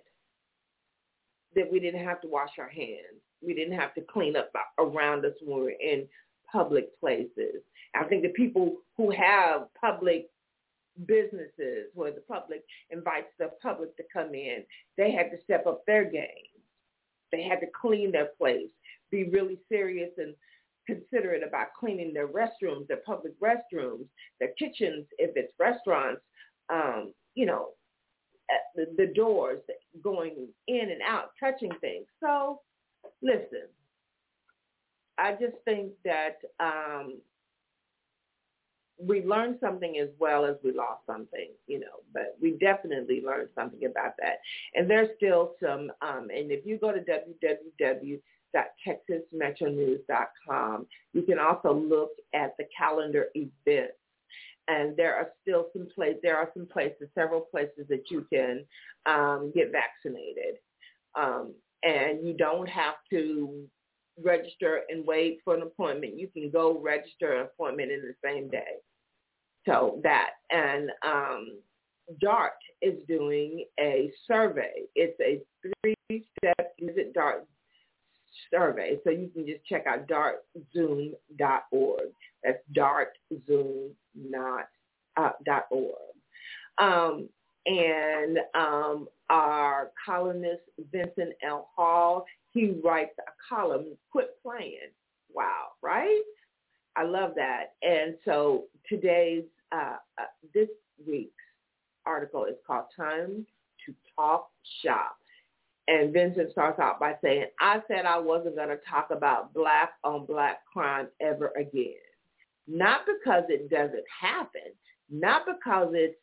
that we didn't have to wash our hands. We didn't have to clean up around us when we were in public places. I think the people who have public businesses where the public invites the public to come in, they had to step up their game. They had to clean their place, be really serious and considerate about cleaning their restrooms, their public restrooms, their kitchens, if it's restaurants, um, you know, the, the doors going in and out, touching things. So, listen, I just think that um, we learned something as well as we lost something, you know, but we definitely learned something about that. And there's still some, um, and if you go to w w w dot texas metro news dot com, you can also look at the calendar events. And there are still some places, there are some places, several places that you can um, get vaccinated. Um, and you don't have to register and wait for an appointment. You can go register an appointment in the same day. So that, and um, DART is doing a survey. It's a three-step Visit DART survey. So you can just check out dart zoom dot org. That's dart zoom not uh, dot org. Um, and um, our columnist, Vincent L. Hall, he writes a column, Quit Playing. Wow, right? I love that. And so today's, uh, uh, this week's article is called Time to Talk Shop. And Vincent starts out by saying, I said I wasn't going to talk about black on black crime ever again. Not because it doesn't happen, not because it's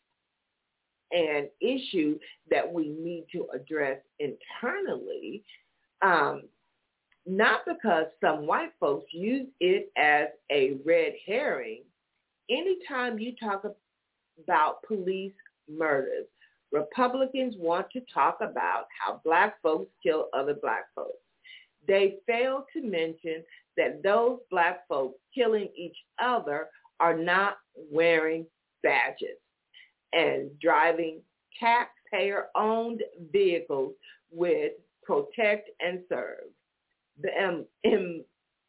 an issue that we need to address internally, um, not because some white folks use it as a red herring. Anytime you talk about police murders, Republicans want to talk about how black folks kill other black folks. They fail to mention that those black folks killing each other are not wearing badges and driving taxpayer-owned vehicles with Protect and Serve, the um, um,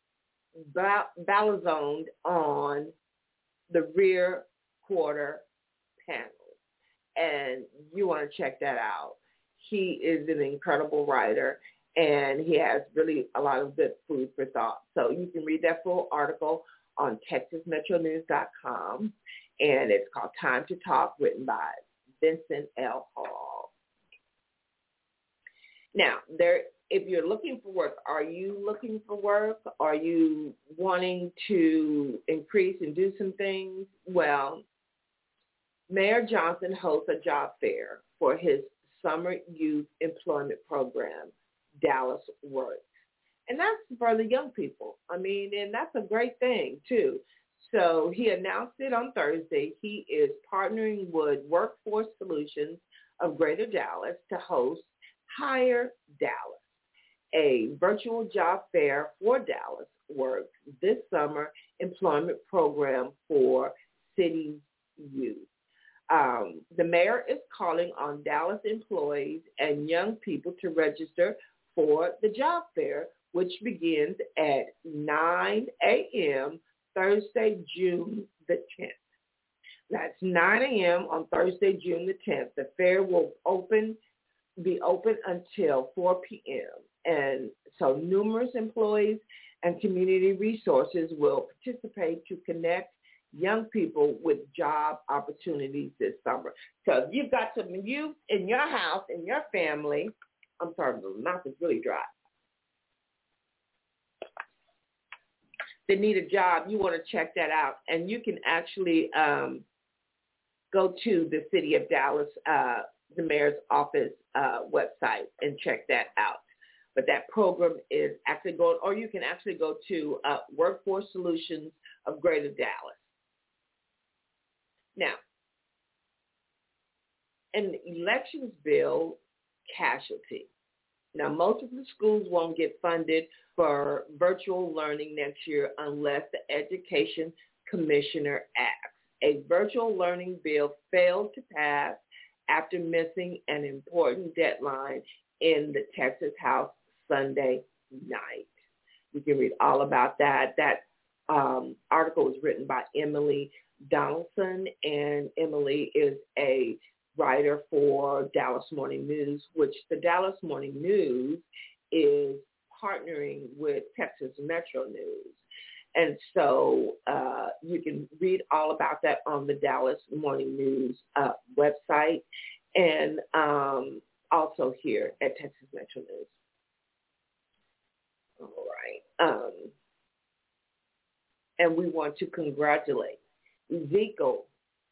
balazoned on the rear quarter panel. And you want to check that out. He is an incredible writer, and he has really a lot of good food for thought. So you can read that full article on texas metro news dot com, and it's called Time to Talk, written by Vincent L. Hall. Now, there, if you're looking for work, are you looking for work? Are you wanting to increase and do some things? Well, Mayor Johnson hosts a job fair for his summer youth employment program, Dallas Works. And that's for the young people. I mean, and that's a great thing, too. So he announced it on Thursday. He is partnering with Workforce Solutions of Greater Dallas to host Hire Dallas, a virtual job fair for Dallas Works this summer employment program for city's youth. Um, the mayor is calling on Dallas employees and young people to register for the job fair, which begins at nine a.m. Thursday, June the tenth. That's nine a.m. on Thursday, June the tenth. The fair will open be open until four p.m. And so numerous employees and community resources will participate to connect young people with job opportunities this summer. So if you've got some youth in your house, in your family, I'm sorry, the mouth is really dry. They need a job, you want to check that out. And you can actually um, go to the City of Dallas, uh, the mayor's office uh, website and check that out. But that program is actually going, or you can actually go to uh, Workforce Solutions of Greater Dallas. Now, an elections bill casualty. Now, most of the schools won't get funded for virtual learning next year unless the Education Commissioner acts. A virtual learning bill failed to pass after missing an important deadline in the Texas House Sunday night. You can read all about that. That um, article was written by Emily Donaldson, and Emily is a writer for Dallas Morning News, which the Dallas Morning News is partnering with Texas Metro News. And so uh, you can read all about that on the Dallas Morning News uh, website and um, also here at Texas Metro News. All right. Um, and we want to congratulate Ezekiel,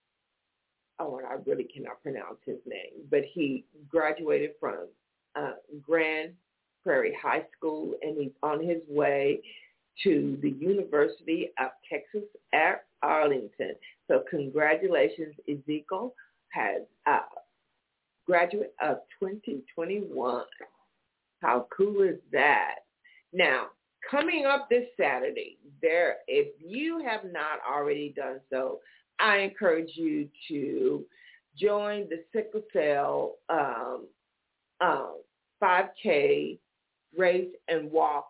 oh, and I really cannot pronounce his name, but he graduated from uh, Grand Prairie High School, and he's on his way to the University of Texas at Arlington. So congratulations, Ezekiel has uh, graduate of twenty twenty-one. How cool is that? Now, coming up this Saturday, there, if you have not already done so, I encourage you to join the Sickle Cell um, um, five K Race and Walk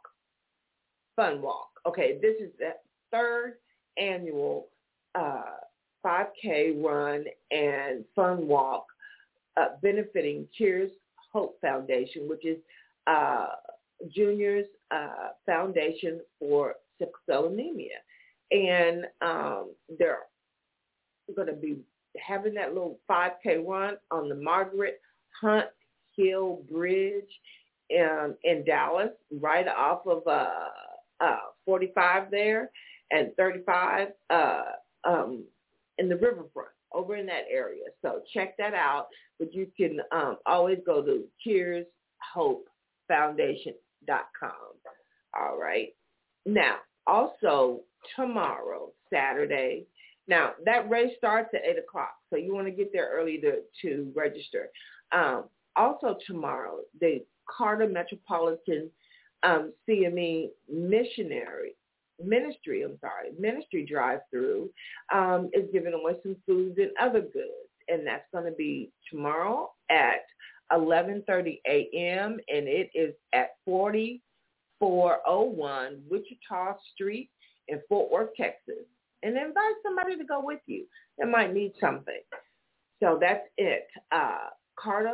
Fun Walk. Okay, this is the third annual uh, five K run and fun walk uh, benefiting Cures Hope Foundation, which is uh, Junior's uh, foundation for sickle cell anemia. And um, they're going to be having that little five K run on the Margaret Hunt Hill Bridge um, in Dallas, right off of uh, uh, forty-five there and thirty-five uh, um, in the riverfront over in that area. So check that out. But you can um, always go to cures hope foundation dot com. All right. Now, also tomorrow, Saturday. Now, that race starts at eight o'clock, so you want to get there early to, to register. Um, also tomorrow, the Carter Metropolitan um, C M E Missionary Ministry, I'm sorry, Ministry drive-through um, is giving away some foods and other goods, and that's going to be tomorrow at eleven thirty a.m., and it is at forty-four oh one Wichita Street in Fort Worth, Texas. And invite somebody to go with you that might need something. So that's it. Uh, Carter,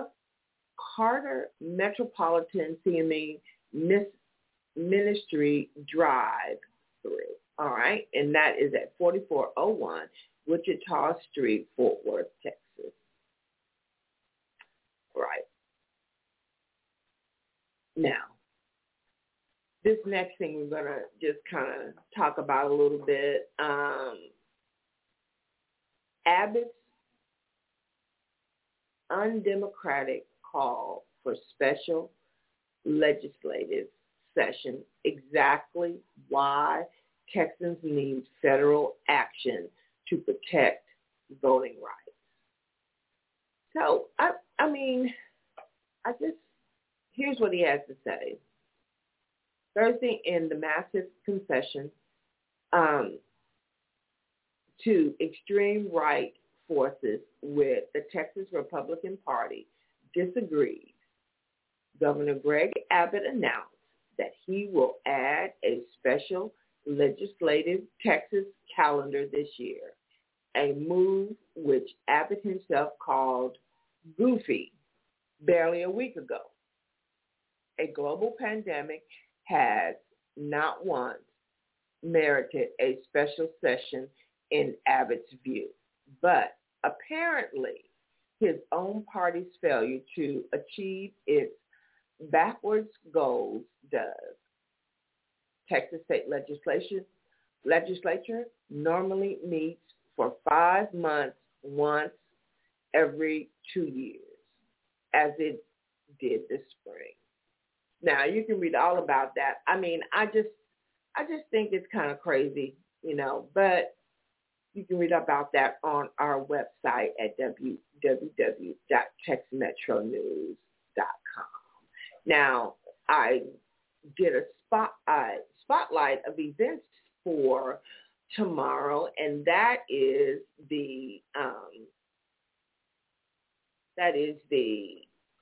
Carter Metropolitan C M E Miss Ministry Drive-Through. All right, and that is at forty-four oh one Wichita Street, Fort Worth, Texas. Right. Now, this next thing we're going to just kind of talk about a little bit. Um, Abbott's undemocratic call for special legislative session, exactly why Texans need federal action to protect voting rights. So, I, I mean, I just, here's what he has to say. Thursday, in the massive concession um, to extreme right forces with the Texas Republican Party disagreed, Governor Greg Abbott announced that he will add a special legislative Texas calendar this year, a move which Abbott himself called goofy barely a week ago. A global pandemic has not once merited a special session in Abbott's view, but apparently his own party's failure to achieve its backwards goals does. Texas State Legislation, Legislature normally meets for five months once every two years, as it did this spring. Now, you can read all about that. I mean, I just I just think it's kind of crazy, you know, but you can read about that on our website at w w w dot tex metro news dot com. Now, I did a spot, uh, spotlight of events for tomorrow, and that is the um, that is the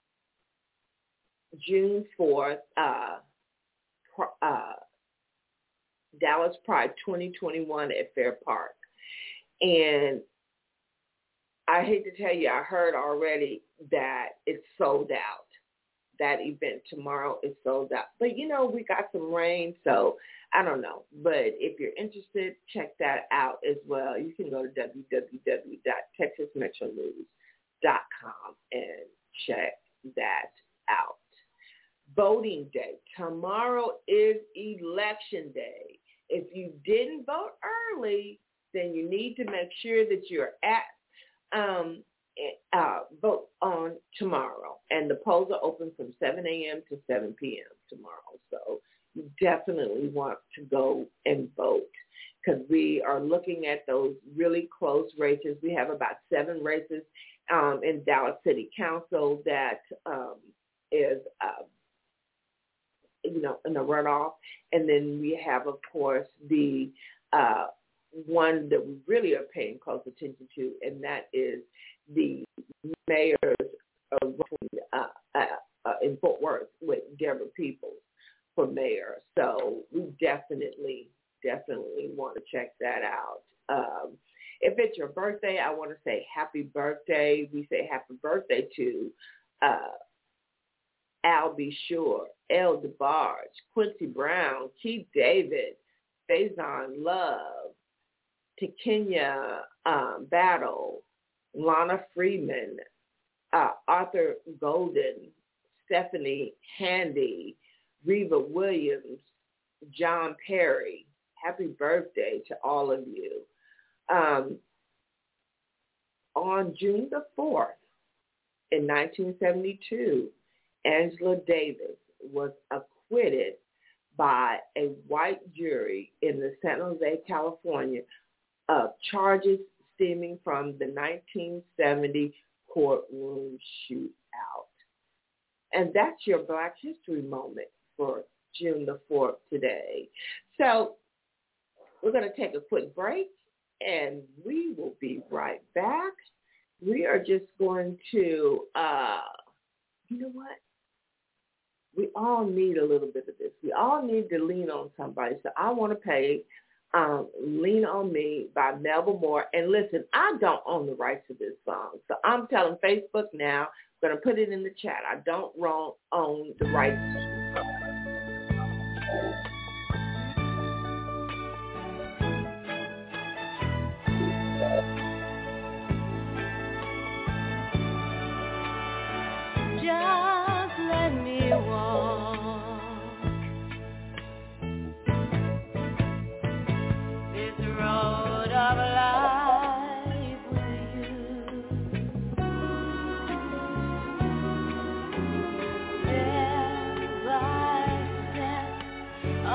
June fourth, uh, uh, Dallas Pride twenty twenty-one at Fair Park. And I hate to tell you, I heard already that it's sold out. That event tomorrow is sold out. But, you know, we got some rain, so I don't know. But if you're interested, check that out as well. You can go to w w w dot texas metro news dot com and check that out. Voting day. Tomorrow is election day. If you didn't vote early, then you need to make sure that you're at um, uh, vote on tomorrow. And the polls are open from seven a.m. to seven p.m. tomorrow. So you definitely want to go and vote because we are looking at those really close races. We have about seven races um, in Dallas City Council that um, is, uh, you know, in the runoff. And then we have, of course, the uh, one that we really are paying close attention to, and that is the mayor's uh, uh, uh, in Fort Worth with Deborah Peoples for mayor. So we definitely, definitely want to check that out. Um, if it's your birthday, I want to say happy birthday. We say happy birthday to uh, Al B. Sure, El DeBarge, Quincy Brown, Keith David, Faison Love, Tekenya um, Battle, Lana Freeman, uh, Arthur Golden, Stephanie Handy, Reva Williams, John Perry. Happy birthday to all of you. Um, on June the fourth, in nineteen seventy-two, Angela Davis was acquitted by a white jury in the San Jose, California, of charges stemming from the nineteen seventy courtroom shootout. And that's your Black History moment for June the fourth today. So we're going to take a quick break, and we will be right back. We are just going to, uh, you know what? We all need a little bit of this. We all need to lean on somebody. So I want to play um, Lean on Me by Melba Moore. And listen, I don't own the rights to this song. So I'm telling Facebook now, I'm going to put it in the chat. I don't own the rights to this song. Just let me walk this road of life with you. Step by step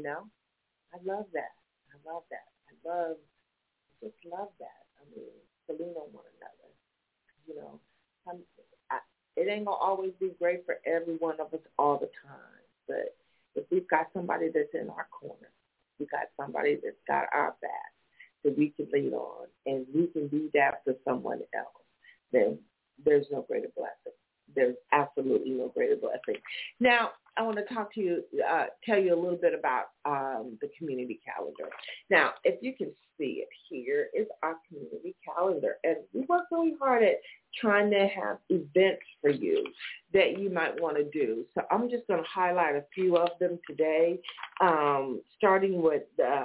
know, I love that. I love that. I love, I just love that. I mean, to lean on one another. You know, I'm, I, it ain't going to always be great for every one of us all the time. But if we've got somebody that's in our corner, we got somebody that's got our back that we can lean on, and we can be that for someone else, then there's no greater blessing. There's absolutely no greater blessing. Now, I want to talk to you, uh, tell you a little bit about um, the community calendar. Now, if you can see it here, is our community calendar. And we work really hard at trying to have events for you that you might want to do. So I'm just going to highlight a few of them today, um, starting with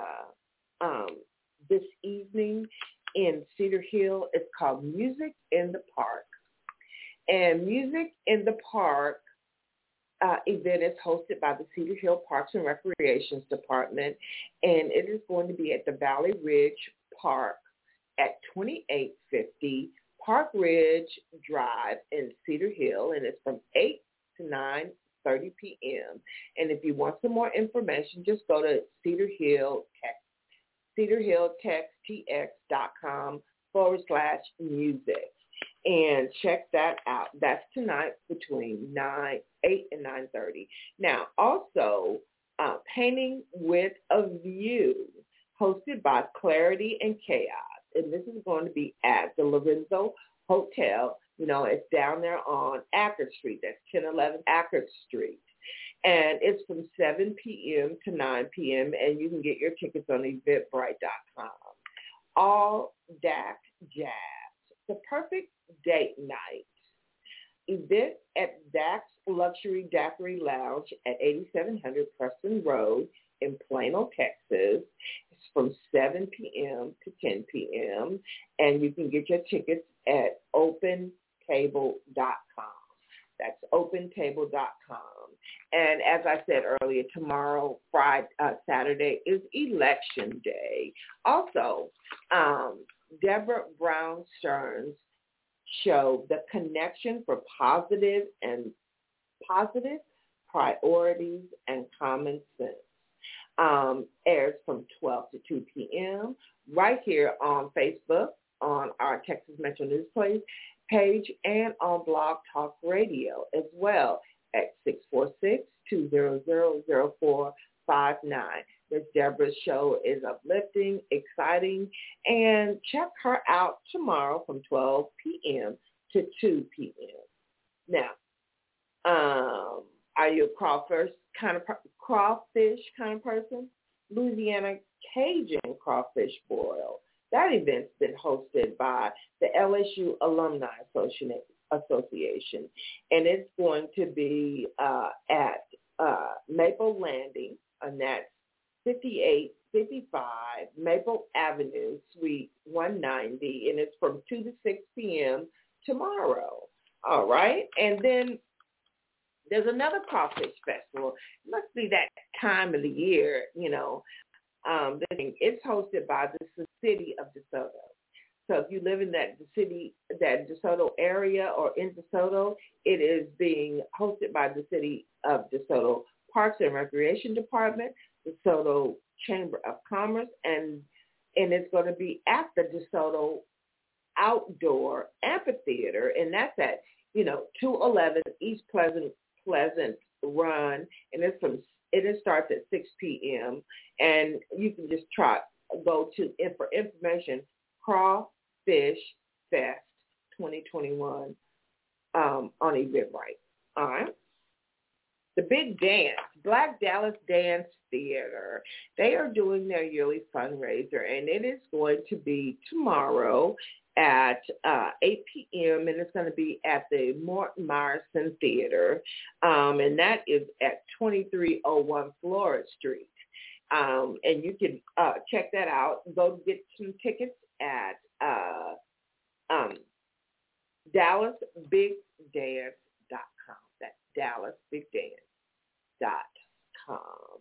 uh, um, this evening in Cedar Hill. It's called Music in the Park. And Music in the Park uh, event is hosted by the Cedar Hill Parks and Recreations Department, and it is going to be at the Valley Ridge Park at twenty-eight fifty Park Ridge Drive in Cedar Hill, and it's from eight to nine thirty p.m. And if you want some more information, just go to Cedar Hill Tech, Cedar Hill Tex T X dot com forward slash music. And check that out. That's tonight between nine, eight and nine thirty. Now, also, uh, Painting with a View, hosted by Clarity and Chaos. And this is going to be at the Lorenzo Hotel. You know, it's down there on Ackerd Street. That's ten eleven Ackerd Street. And it's from seven p.m. to nine p.m. And you can get your tickets on eventbrite dot com. All D A C Jazz. The perfect date night event at Dax Luxury Daiquiri Lounge at eighty-seven hundred Preston Road in Plano, Texas. It's from seven p.m. to ten p.m. and you can get your tickets at open table dot com. That's open table dot com. And as I said earlier, tomorrow, Friday, uh, Saturday is Election Day. Also, um, Deborah Brown Stearns' show, The Connection for Positive and Positive Priorities and Common Sense, um, airs from twelve to two p.m. right here on Facebook, on our Texas Metro News page, and on Blog Talk Radio as well at six four six, two zero zero, zero four five nine. Miz Deborah's show is uplifting, exciting, and check her out tomorrow from twelve p.m. to two p.m. Now, um, are you a crawfish kind of crawfish kind of person? Louisiana Cajun Crawfish Boil. That event's been hosted by the L S U Alumni Association, and it's going to be uh, at uh, Maple Landing, and that's fifty-eight fifty-five Maple Avenue, Suite one ninety, and it's from two to six p.m. tomorrow. All right, and then there's another crawfish festival. It must be that time of the year, you know. Um, it's hosted by the city of DeSoto. So if you live in that the city, that DeSoto area or in DeSoto, it is being hosted by the city of DeSoto Parks and Recreation Department, DeSoto Chamber of Commerce, and and it's going to be at the DeSoto Outdoor Amphitheater, and that's at, you know, two eleven East Pleasant Pleasant Run, and it's from it starts at six p.m. and you can just try go to for information Crawfish Fest twenty twenty-one um, on Eventbrite. All right. The Big Dance, Black Dallas Dance Theater. They are doing their yearly fundraiser, and it is going to be tomorrow at uh, eight p.m., and it's going to be at the Morton Myerson Theater, um, and that is at twenty-three oh one Florida Street. Um, and you can uh, check that out. Go get some tickets at uh, um, Dallas Big Dance dot com. That's Dallas Big Dance dot com.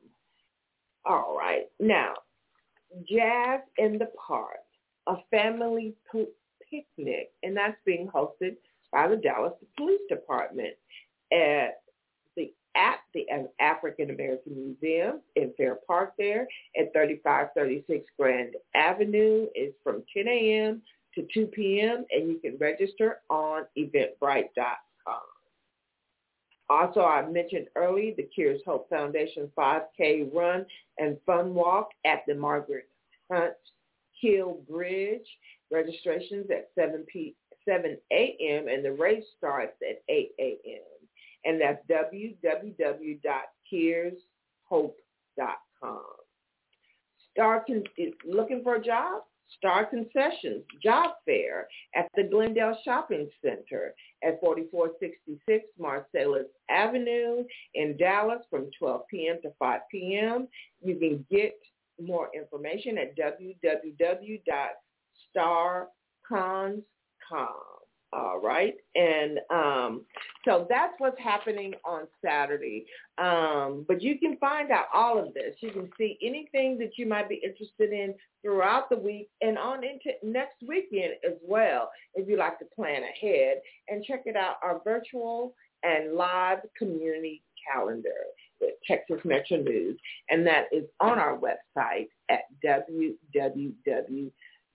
All right. Now, Jazz in the Park, a family po- picnic, and that's being hosted by the Dallas Police Department at the at the African American Museum in Fair Park there at thirty-five thirty-six Grand Avenue. It's from ten a.m. to two p.m. and you can register on eventbrite dot com. Also, I mentioned early the Cures Hope Foundation five K Run and Fun Walk at the Margaret Hunt Hill Bridge. Registrations at seven a.m. and the race starts at eight a.m. And that's w w w dot cures hope dot com. Star con- looking for a job? Star Concessions Job Fair at the Glendale Shopping Center at forty-four sixty-six Marcellus Avenue in Dallas from twelve p.m. to five p.m. You can get more information at w w w dot star cons dot com. All right. And um, so that's what's happening on Saturday. Um, but you can find out all of this. You can see anything that you might be interested in throughout the week and on into next weekend as well, if you like to plan ahead. And check it out, our virtual and live community calendar with Texas Metro News. And that is on our website at w w w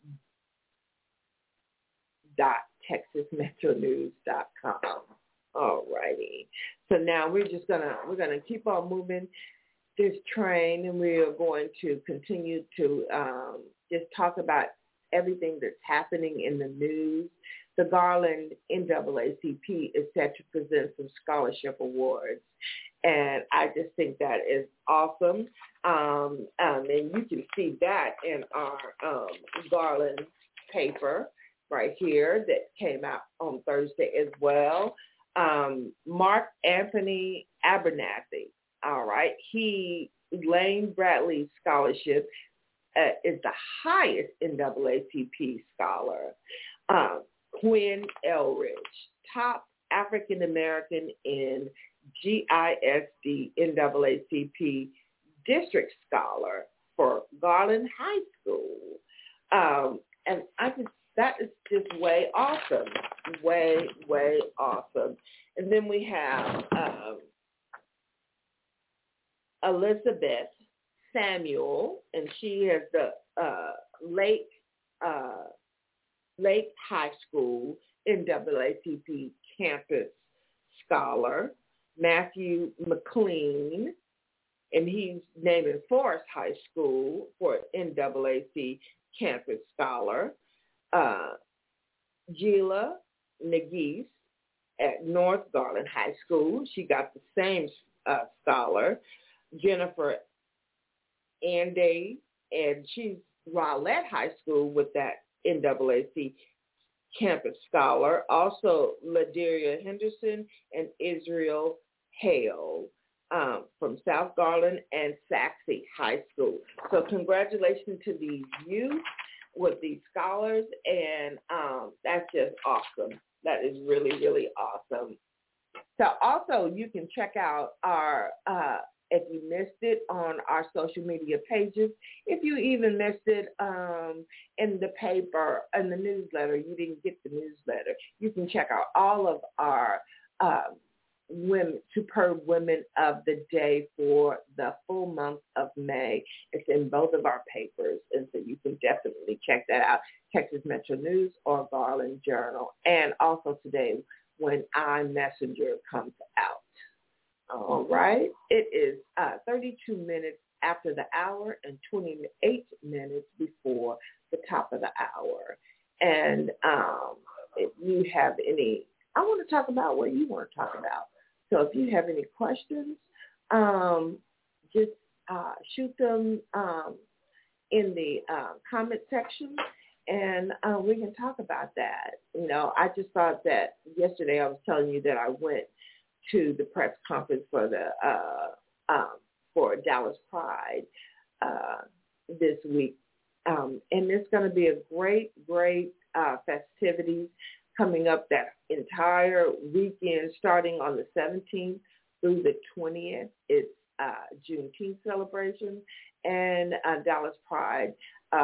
dot texas metro news dot com. All righty. So now we're just gonna we're gonna keep on moving this train, and we are going to continue to um, just talk about everything that's happening in the news. The Garland N double A C P is set to present some scholarship awards, and I just think that is awesome. Um, um, and you can see that in our um, Garland paper right here that came out on Thursday as well. Um, Mark Anthony Abernathy, all right, he, Lane Bradley Scholarship uh, is the highest N double A C P scholar. Um, Quinn Elridge, top African-American in G I S D N double A C P district scholar for Garland High School. Um, and I just That is just way awesome, way, way awesome. And then we have um, Elizabeth Samuel, and she has the uh, Lake uh, Lake High School N double A C P campus scholar. Matthew McLean, and he's named in Forest High School for N double A C campus scholar. Uh, Gila Nagis at North Garland High School. She got the same uh, scholar. Jennifer Anday, and she's Rowlett High School with that N double A C campus scholar. Also, Laderia Henderson and Israel Hale um, from South Garland and Saxe High School. So congratulations to these youth with these scholars, and um, that's just awesome. That is really, really awesome. So also you can check out our, uh, if you missed it, on our social media pages. If you even missed it um, in the paper, in the newsletter, you didn't get the newsletter, you can check out all of our uh, women, superb women of the day for the full month of May. It's in both of our papers, and so you can definitely check that out, Texas Metro News or Garland Journal, and also today when iMessenger comes out. All right. It is uh, thirty-two minutes after the hour and twenty-eight minutes before the top of the hour. And um, if you have any, I want to talk about what you want to talk about. So if you have any questions, um, just uh, shoot them um, in the uh, comment section, and uh, we can talk about that. You know, I just thought that yesterday I was telling you that I went to the press conference for the uh, um, for Dallas Pride uh, this week, um, and it's going to be a great, great uh, festivities coming up that entire weekend, starting on the seventeenth through the twentieth. It's uh, Juneteenth celebration, and uh, Dallas Pride uh,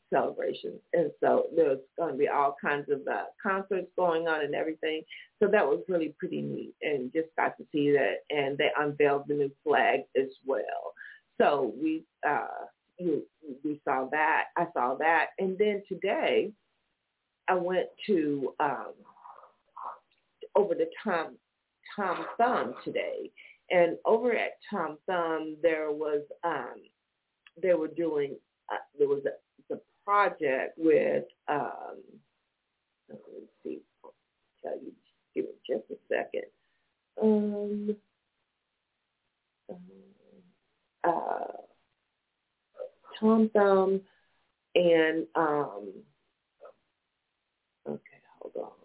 celebrations. And so there's going to be all kinds of uh, concerts going on and everything. So that was really pretty neat, and just got to see that. And they unveiled the new flag as well. So we uh, you, we saw that. I saw that. And then today I went to um, over to Tom, Tom Thumb today. And over at Tom Thumb, there was, um, they were doing, uh, there was a, the project with, um, let me see, I'll tell you, give me just a second. Um, uh, Tom Thumb and, um, okay, hold on.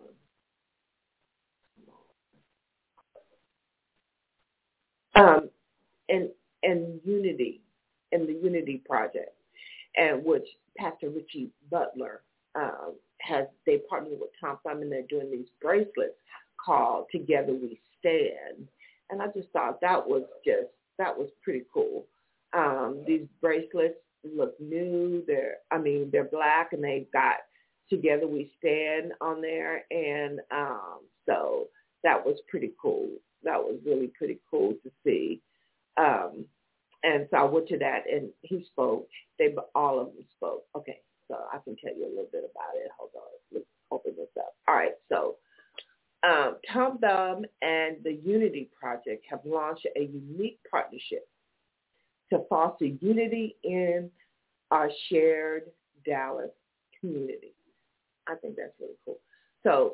Um, and and Unity, and the Unity Project, and which Pastor Richie Butler um, has. They partnered with Tom Thumb, and they're doing these bracelets called "Together We Stand." And I just thought that was just that was pretty cool. Um, these bracelets look new. They're I mean they're black, and they've got "Together We Stand" on there, and um, so that was pretty cool. That was really pretty cool to see. Um, and so I went to that, and he spoke. They all of them spoke. Okay, so I can tell you a little bit about it. Hold on. Let's open this up. All right, so um, Tom Thumb and the Unity Project have launched a unique partnership to foster unity in our shared Dallas community. I think that's really cool. So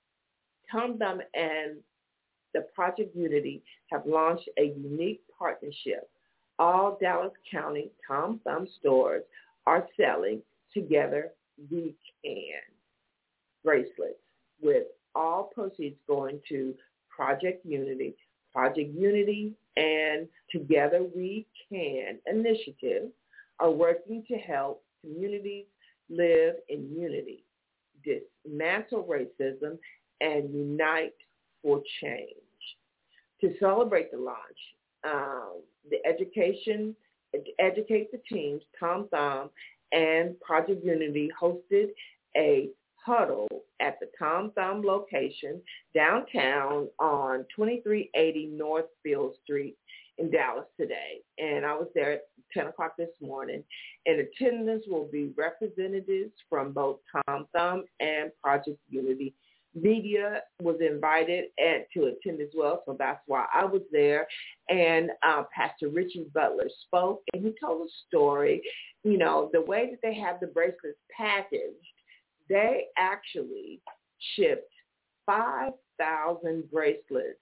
Tom Thumb and the Project Unity have launched a unique partnership. All Dallas County Tom Thumb stores are selling Together We Can bracelets, with all proceeds going to Project Unity. Project Unity and Together We Can initiative are working to help communities live in unity, dismantle racism, and unite for change. To celebrate the launch, um, the education, educate the teams, Tom Thumb and Project Unity hosted a huddle at the Tom Thumb location downtown on twenty-three eighty North Field Street in Dallas today. And I was there at ten o'clock this morning. In attendance will be representatives from both Tom Thumb and Project Unity. Media was invited and to attend as well, so that's why I was there. And uh, Pastor Richie Butler spoke, and he told a story. You know, the way that they have the bracelets packaged, they actually shipped five thousand bracelets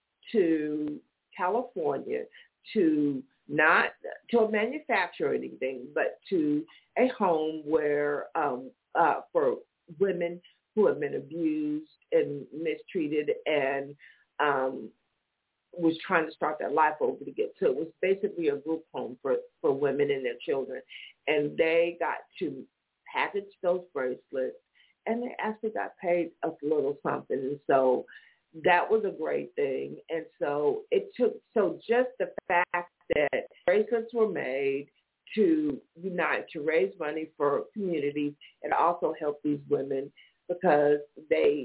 to California, to not to a manufacturer or anything, but to a home where um, uh, for women who have been abused and mistreated and um, was trying to start their life over again. So it was basically a group home for, for women and their children. And they got to package those bracelets, and they actually got paid a little something. And so that was a great thing. And so it took, so just the fact that bracelets were made to unite, to raise money for communities, and also help these women because they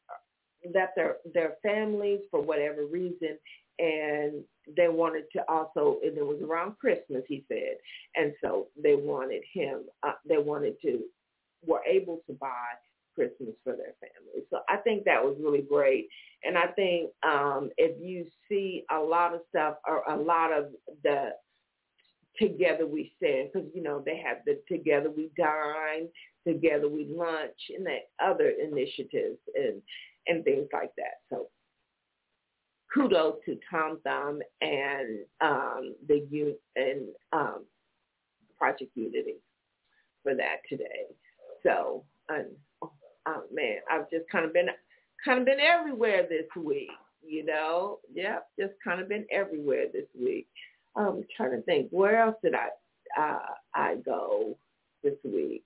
left their, their families for whatever reason, and they wanted to also, and it was around Christmas, he said, and so they wanted him, uh, they wanted to, were able to buy Christmas for their families. So I think that was really great. And I think um, if you see a lot of stuff, or a lot of the Together We Stand, because, you know, they have the Together We Dine, Together We Lunch, and the other initiatives and, and things like that. So kudos to Tom Thumb and um, the U and um, Project Unity for that today. So, um, oh, man, I've just kind of been kind of been everywhere this week, you know. Yep, just kind of been everywhere this week. I'm trying to think, where else did I uh, I go this week?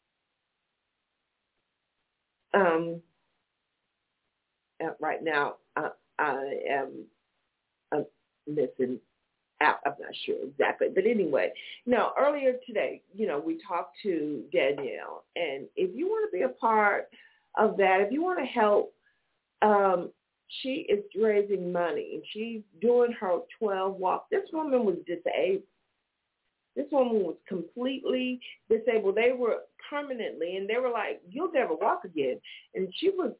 Um, right now, I, I am I'm missing I'm not sure exactly. But anyway, you know, earlier today, you know, we talked to Danielle. And if you want to be a part of that, if you want to help, um, she is raising money. And she's doing her twelve walk. This woman was disabled. This woman was completely disabled. They were permanently, and they were like, you'll never walk again. And she was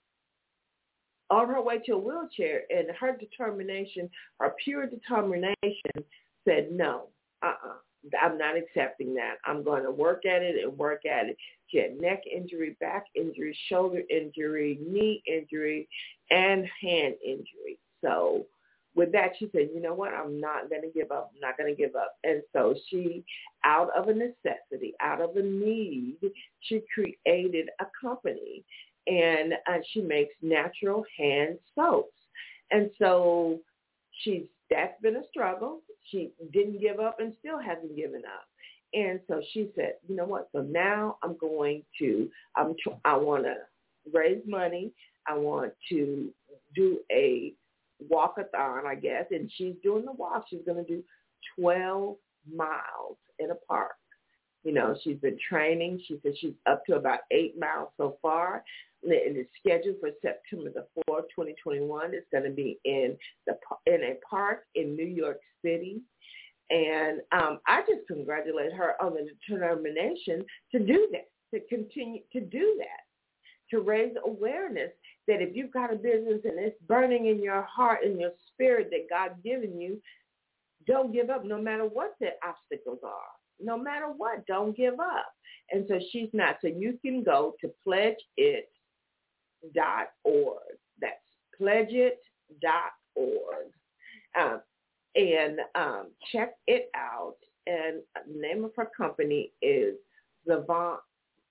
on her way to a wheelchair, and her determination, her pure determination said, no, uh-uh, I'm not accepting that. I'm going to work at it and work at it. She had neck injury, back injury, shoulder injury, knee injury, and hand injury. So with that, she said, you know what, I'm not going to give up. I'm not going to give up. And so she, out of a necessity, out of a need, she created a company. And uh, she makes natural hand soaps. And so she's that's been a struggle. She didn't give up and still hasn't given up. And so she said, you know what? So now I'm going to, I'm tr- I want to raise money. I want to do a walkathon, I guess. And she's doing the walk. She's going to do twelve miles in a park. You know, she's been training. She said she's up to about eight miles so far. And it's scheduled for September the fourth, twenty twenty-one. It's going to be in the in a park in New York City. And um, I just congratulate her on the determination to do that, to continue to do that, to raise awareness that if you've got a business and it's burning in your heart and your spirit that God's given you, don't give up no matter what the obstacles are. No matter what, don't give up. And so she's not. So you can go to pledge it dot org. That's pledge it dot org. Um, and um, check it out. And the name of her company is Savon,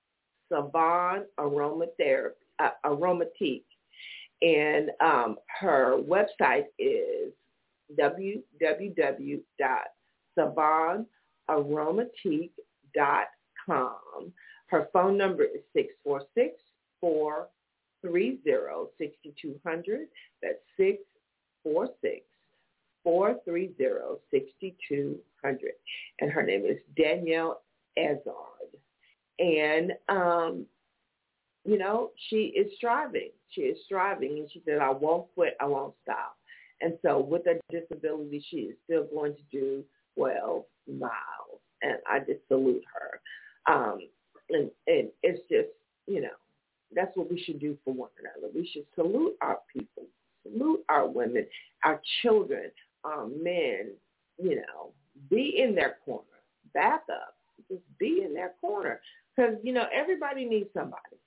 Savon Aromatherapy, uh, Aromatique. And um, her website is w w w dot savon aromatique dot com. Her phone number is six four six, four three zero, six two zero zero. That's six four six, four three zero, six two zero zero. And her name is Danielle Azard. And, um, you know, she is striving. She is striving. And she said, I won't quit. I won't stop. And so with her disability, she is still going to do twelve miles. And I just salute her. Um, and, and it's just, you know, that's what we should do for one another. We should salute our people, salute our women, our children, our men, you know, be in their corner, back up, just be in their corner. Because, you know, everybody needs somebody.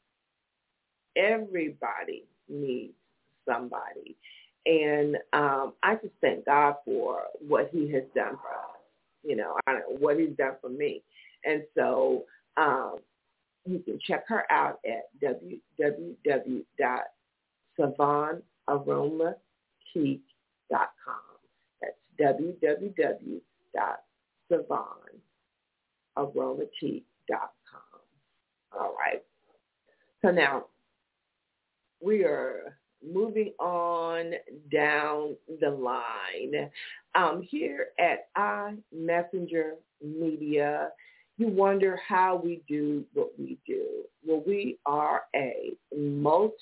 Everybody needs somebody. And um, I just thank God for what he has done for us. You know, I don't know what he's done for me. And so um, you can check her out at w w w dot savon aromatique dot com. That's w w w dot savon aromatique dot com. All right. So now we are moving on down the line. Um, here at iMessenger Media, you wonder how we do what we do. Well, we are a multimedia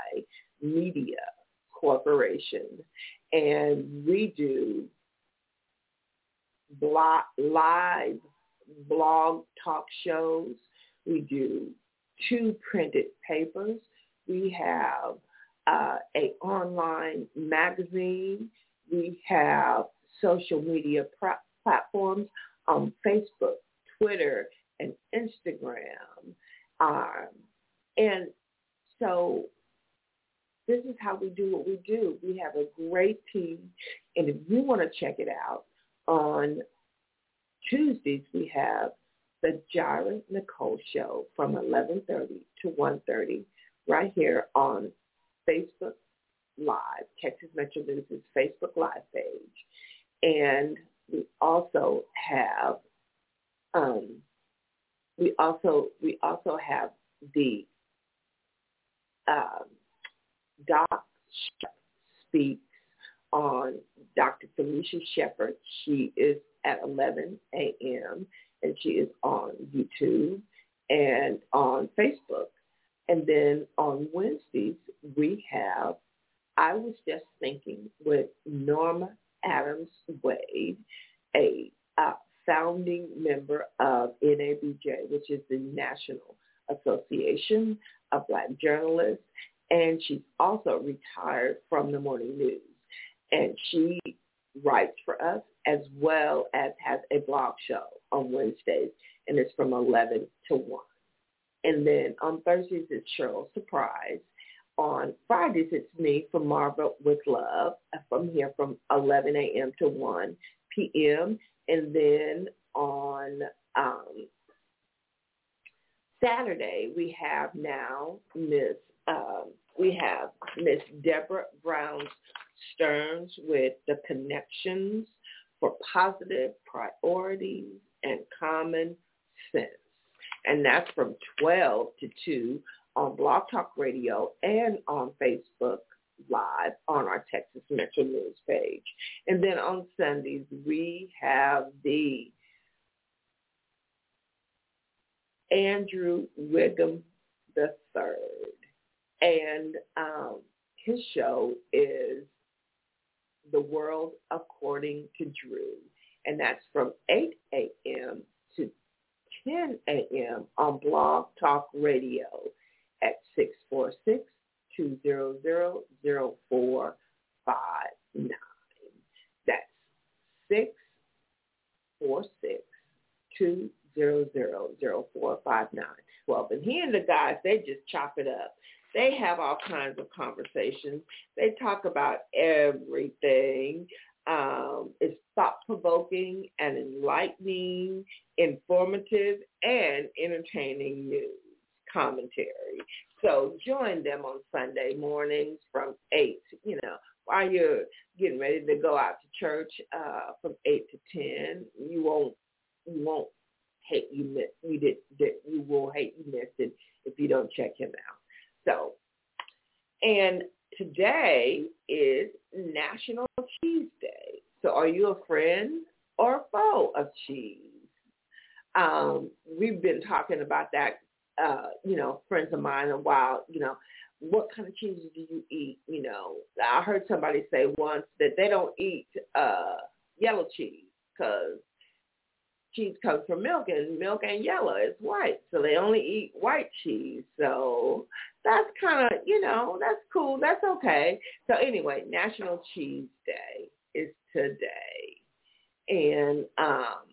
corporation, and we do blog, live blog talk shows. We do two printed papers. We have uh, a online magazine. We have social media pr- platforms on Facebook, Twitter, and Instagram. Um, and so this is how we do what we do. We have a great team. And if you want to check it out, on Tuesdays we have the Jira Nicole Show from eleven thirty to one thirty right here on Facebook Live, Texas Metro News' Facebook Live page. And we also have um, we also we also have the um, Doc Speaks on Doctor Felicia Shepard. She is at eleven a.m. and she is on YouTube and on Facebook. And then on Wednesdays, we have I Was Just Thinking with Norma Adams Wade, a uh, founding member of N A B J, which is the National Association of Black Journalists, and she's also retired from the morning news. And she writes for us as well as has a blog show on Wednesdays, and it's from eleven to one. And then on Thursdays, it's Cheryl Surprise. On Fridays, it's me from Marva with Love from here from eleven a.m. to one p.m. And then on um, Saturday, we have now Miss um, we have Miss Deborah Brown Stearns with the Connections for Positive Priorities and Common Sense. And that's from twelve to two on Blog Talk Radio and on Facebook Live on our Texas Metro News page. And then on Sundays, we have the Andrew Wiggum the third. And um, his show is The World According to Drew. And that's from eight a.m. to ten a.m. on Blog Talk Radio at six four six, two zero zero, zero four five nine. That's six four six, two zero zero, zero four five nine. Well, and he and the guys, they just chop it up. They have all kinds of conversations. They talk about everything. Um, it's thought-provoking and enlightening, informative, and entertaining news commentary. So join them on Sunday mornings from eight, you know, while you're getting ready to go out to church uh, from eight to ten. You won't, you won't hate you missed, you did, did, you will hate you missed it if you don't check him out. So, and today is National Cheese Day. So are you a friend or a foe of cheese? Um, we've been talking about that, uh, you know, friends of mine a while, you know, what kind of cheeses do you eat? You know, I heard somebody say once that they don't eat uh, yellow cheese because cheese comes from milk, and milk ain't yellow, it's white. So they only eat white cheese. So that's kind of, you know, that's cool. That's okay. So anyway, National Cheese Day is today. And um,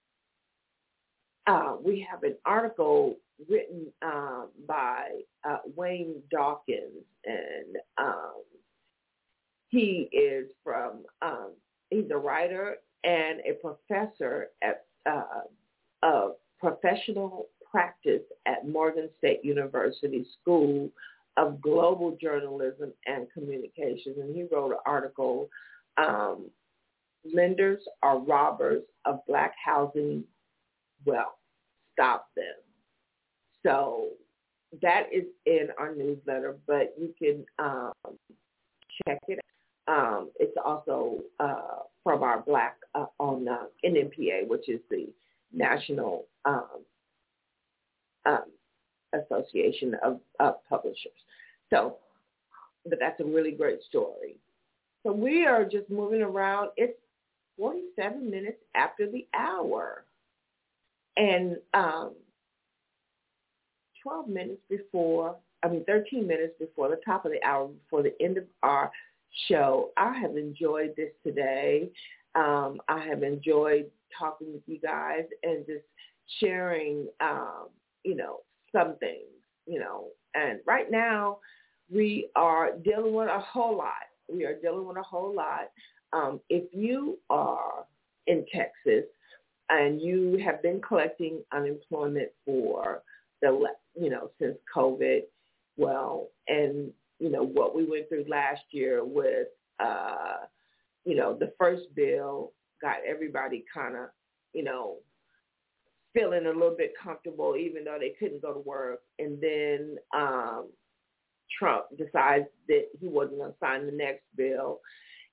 uh, we have an article written um, by uh, Wayne Dawkins, and um, he is from, um, he's a writer and a professor at uh, of professional practice at Morgan State University School of Global Journalism and Communications. And he wrote an article, um, Lenders Are Robbers of Black Housing Wealth. Stop them. So that is in our newsletter, but you can um, check it out. Um, it's also uh, from our Black uh, on uh, N M P A, which is the National um, um, Association of, of Publishers. So, but that's a really great story. So we are just moving around. It's forty-seven minutes after the hour, and um, twelve minutes before, I mean, thirteen minutes before the top of the hour, before the end of our show. I have enjoyed this today. Um, I have enjoyed talking with you guys and just sharing, um, you know, some things, you know. And right now, we are dealing with a whole lot. We are dealing with a whole lot. Um, if you are in Texas and you have been collecting unemployment for the, you know, since COVID, well, and you know, what we went through last year with, uh, you know, the first bill got everybody kind of, you know, feeling a little bit comfortable, even though they couldn't go to work. And then um, Trump decides that he wasn't going to sign the next bill.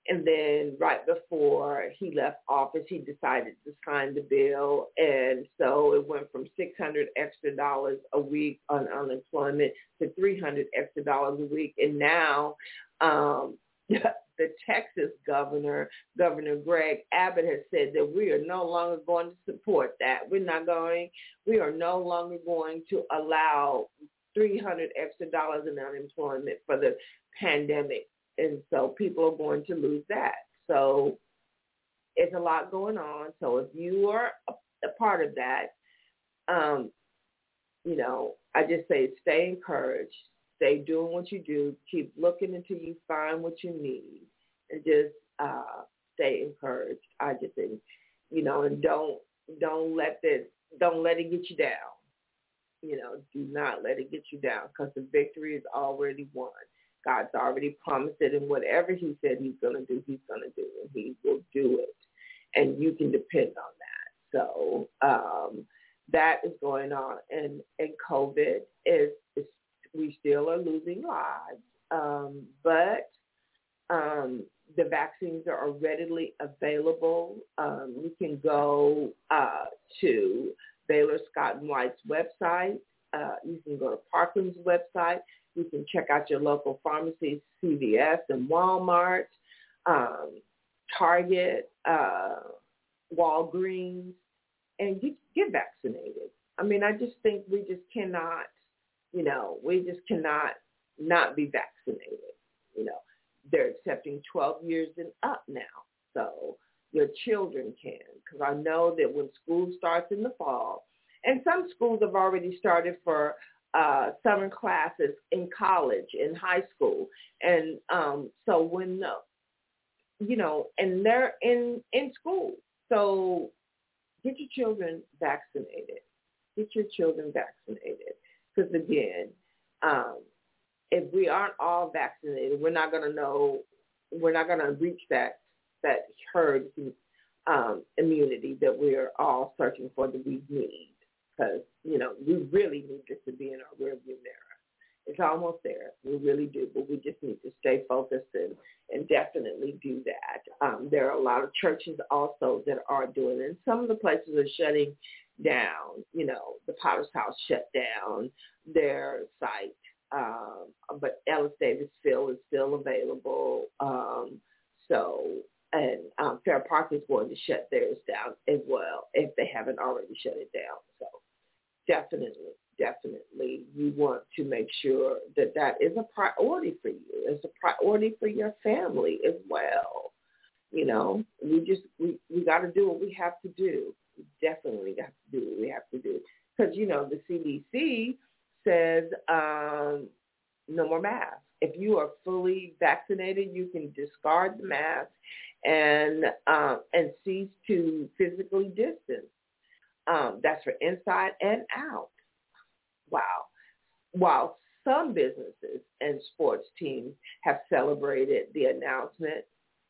And then right before he left office, he decided to sign the bill. And so it went from six hundred extra dollars a week on unemployment to three hundred extra dollars a week. And now um, the Texas governor, Governor Greg Abbott, has said that we are no longer going to support that. We're not going, we are no longer going to allow three hundred extra dollars in unemployment for the pandemic. And so people are going to lose that. So it's a lot going on. So if you are a, a part of that, um, you know, I just say stay encouraged, stay doing what you do, keep looking until you find what you need, and just uh, stay encouraged. I just think, you know, and don't don't let this don't let it get you down. You know, do not let it get you down, because the victory is already won. God's already promised it, and whatever he said he's going to do, he's going to do, and he will do it. And you can depend on that. So um, that is going on. And, and COVID is, is, we still are losing lives, um, but um, the vaccines are readily available. Um, you can go uh, to Baylor Scott and White's website. Uh, you can go to Parkland's website. You can check out your local pharmacies, C V S and Walmart, um, Target, uh, Walgreens, and get, get vaccinated. I mean, I just think we just cannot, you know, we just cannot not be vaccinated. You know, they're accepting twelve years and up now, so your children can, because I know that when school starts in the fall, and some schools have already started for Uh, summer classes in college, in high school. And um, so when, the, you know, and they're in, in school. So get your children vaccinated. Get your children vaccinated. Because, again, um, if we aren't all vaccinated, we're not going to know, we're not going to reach that, that herd um, immunity that we're all searching for, that we need. Because, you know, we really need this to be in our rearview mirror. It's almost there. We really do. But we just need to stay focused and, and definitely do that. Um, there are a lot of churches also that are doing it. And some of the places are shutting down. You know, the Potter's House shut down their site. Um, but Ellis Davis Field is still available. Um, so, and um, Fair Park is going to shut theirs down as well if they haven't already shut it down. So definitely, definitely you want to make sure that that is a priority for you. It's a priority for your family as well. You know, we just, we, we got to do what we have to do. We definitely got to do what we have to do. Because, you know, the C D C says um, no more masks. If you are fully vaccinated, you can discard the mask and um, and cease to physically distance. Um, that's for inside and out. Wow. While some businesses and sports teams have celebrated the announcement,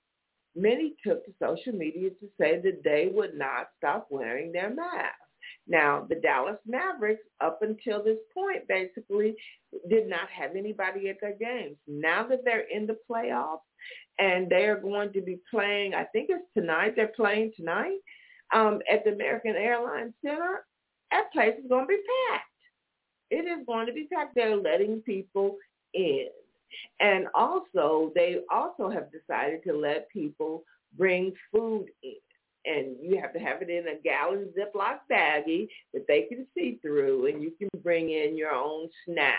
many took to social media to say that they would not stop wearing their masks. Now, the Dallas Mavericks, up until this point, basically did not have anybody at their games. Now that they're in the playoffs and they are going to be playing, I think it's tonight, they're playing tonight um, at the American Airlines Center, that place is going to be packed. It is going to be packed. They're letting people in. And also, they also have decided to let people bring food in. And you have to have it in a gallon Ziploc baggie that they can see through, and you can bring in your own snacks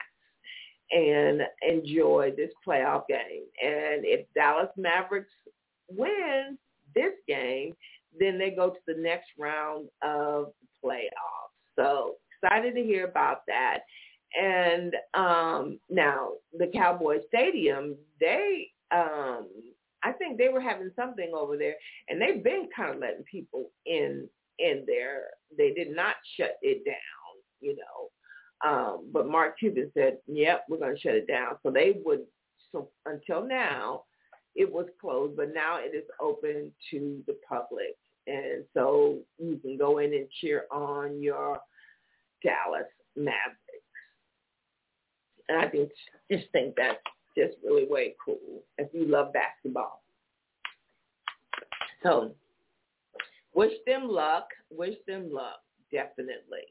and enjoy this playoff game. And if Dallas Mavericks win this game, then they go to the next round of the playoffs. So excited to hear about that. And um, now the Cowboy Stadium, they um, – I think they were having something over there, and they've been kind of letting people in in there. They did not shut it down, you know. Um, but Mark Cuban said, yep, we're going to shut it down. So they would, so until now, it was closed, but now it is open to the public. And so you can go in and cheer on your Dallas Mavericks. And I think, just think that's just really way cool if you love basketball. So wish them luck. Wish them luck, definitely.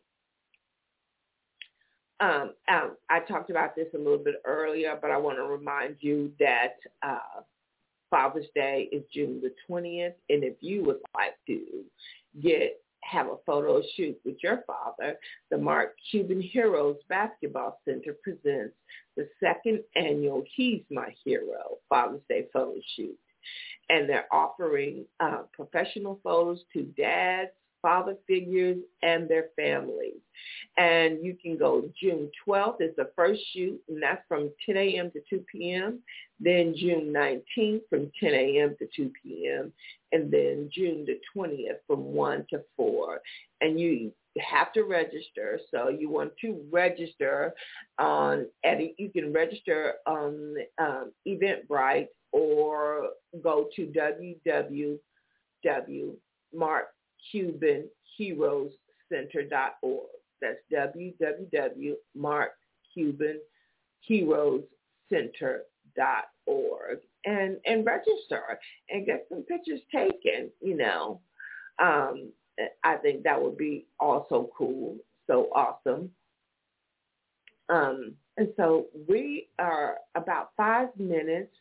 Um, um, I talked about this a little bit earlier, but I want to remind you that uh, Father's Day is June the twentieth, and if you would like to get have a photo shoot with your father, the Mark Cuban Heroes Basketball Center presents the second annual He's My Hero Father's Day photo shoot. And they're offering uh, professional photos to dads, father figures, and their families. And you can go June twelfth is the first shoot, and that's from ten a.m. to two p.m. Then June nineteenth from ten a.m. to two p.m. And then June the twentieth from one to four. And you have to register. So you want to register on, you can register on um, Eventbrite or go to w w w dot mark cuban heroes center dot org. That's w w w dot mark cuban heroes center dot org and and register and get some pictures taken. You know, um, I think that would be also cool. So awesome. Um, and so we are about five minutes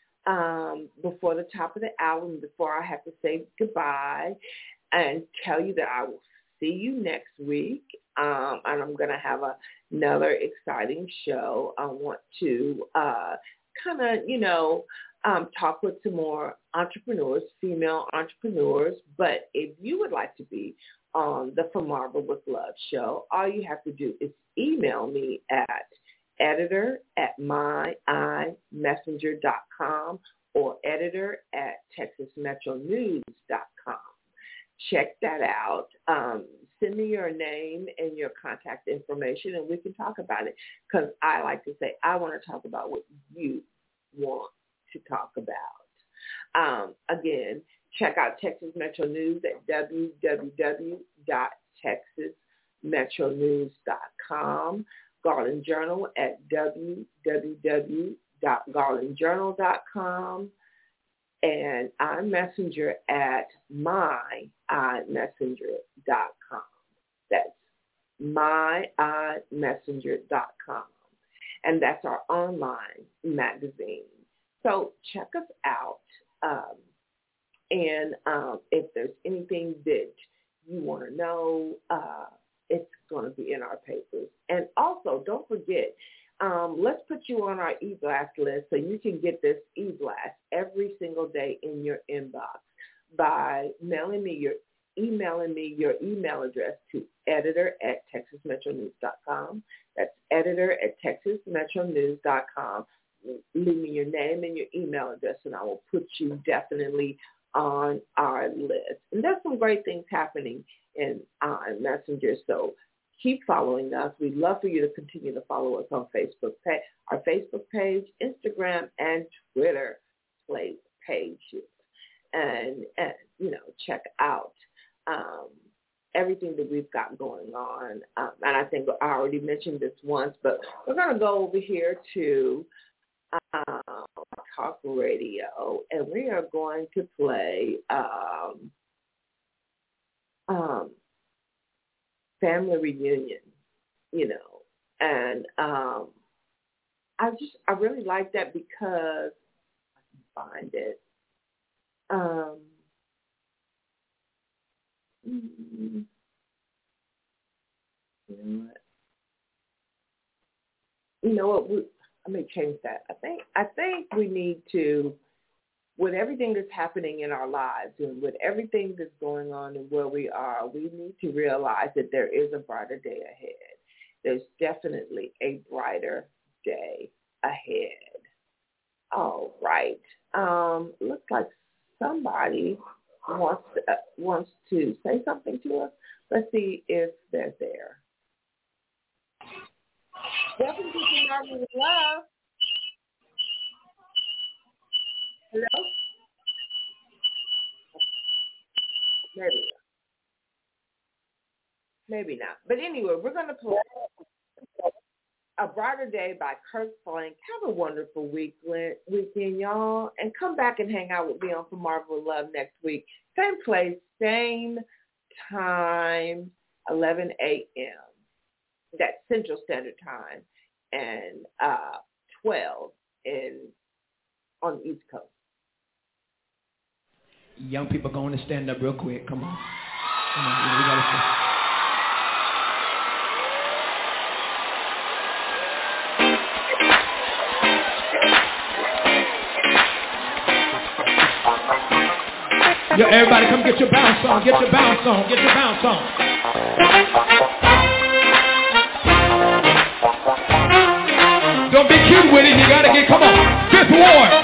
um, before the top of the hour and before I have to say goodbye and tell you that I will see you next week. Um, and I'm going to have a, another exciting show. I want to uh, kind of, you know, um, talk with some more entrepreneurs, female entrepreneurs. But if you would like to be on the For Marva with Love show, all you have to do is email me at editor at my i messenger dot com or editor at texas metro news dot com. Check that out. Um, send me your name and your contact information, and we can talk about it, because I like to say I want to talk about what you want to talk about. Um, again, check out Texas Metro News at w w w dot texas metro news dot com. Garland Journal at w w w dot garland journal dot com. And iMessenger at my i messenger dot com. That's my i messenger dot com. And that's our online magazine. So check us out. Um, and um, if there's anything that you want to know, uh, it's going to be in our papers. And also, don't forget, Um, let's put you on our e-blast list so you can get this e-blast every single day in your inbox by mailing me your emailing me your email address to editor at texas metro news dot com. That's editor at texas metro news dot com. Leave me your name and your email address, and I will put you definitely on our list. And there's some great things happening in our Messenger, so keep following us. We'd love for you to continue to follow us on Facebook, our Facebook page, Instagram, and Twitter pages. And, and you know, check out um, everything that we've got going on. Um, and I think I already mentioned this once, but we're going to go over here to um, Talk Radio, and we are going to play um, um, Family Reunion, you know, and um, I just, I really like that because I can find it. Um, mm, you know what? You know what? We, I may change that. I think, I think we need to, with everything that's happening in our lives and with everything that's going on and where we are, we need to realize that there is a brighter day ahead. There's definitely a brighter day ahead. All right. Um, looks like somebody wants to, uh, wants to say something to us. Let's see if they're there. Welcome to For Marva with Love. Hello? Maybe not. Maybe not. But anyway, we're going to play. A Brighter Day by Kirk Franklin. Have a wonderful week, weekend, y'all. And come back and hang out with me on For Marvel with Love next week. Same place, same time, eleven a.m. That's Central Standard Time, and uh, twelve in on the East Coast. Young people going to stand up real quick. Come on. Come on. We gotta stand. Yo, everybody come get your bounce on, get your bounce on, get your bounce on. Don't be cute with it, you gotta get, come on. Fifth Ward.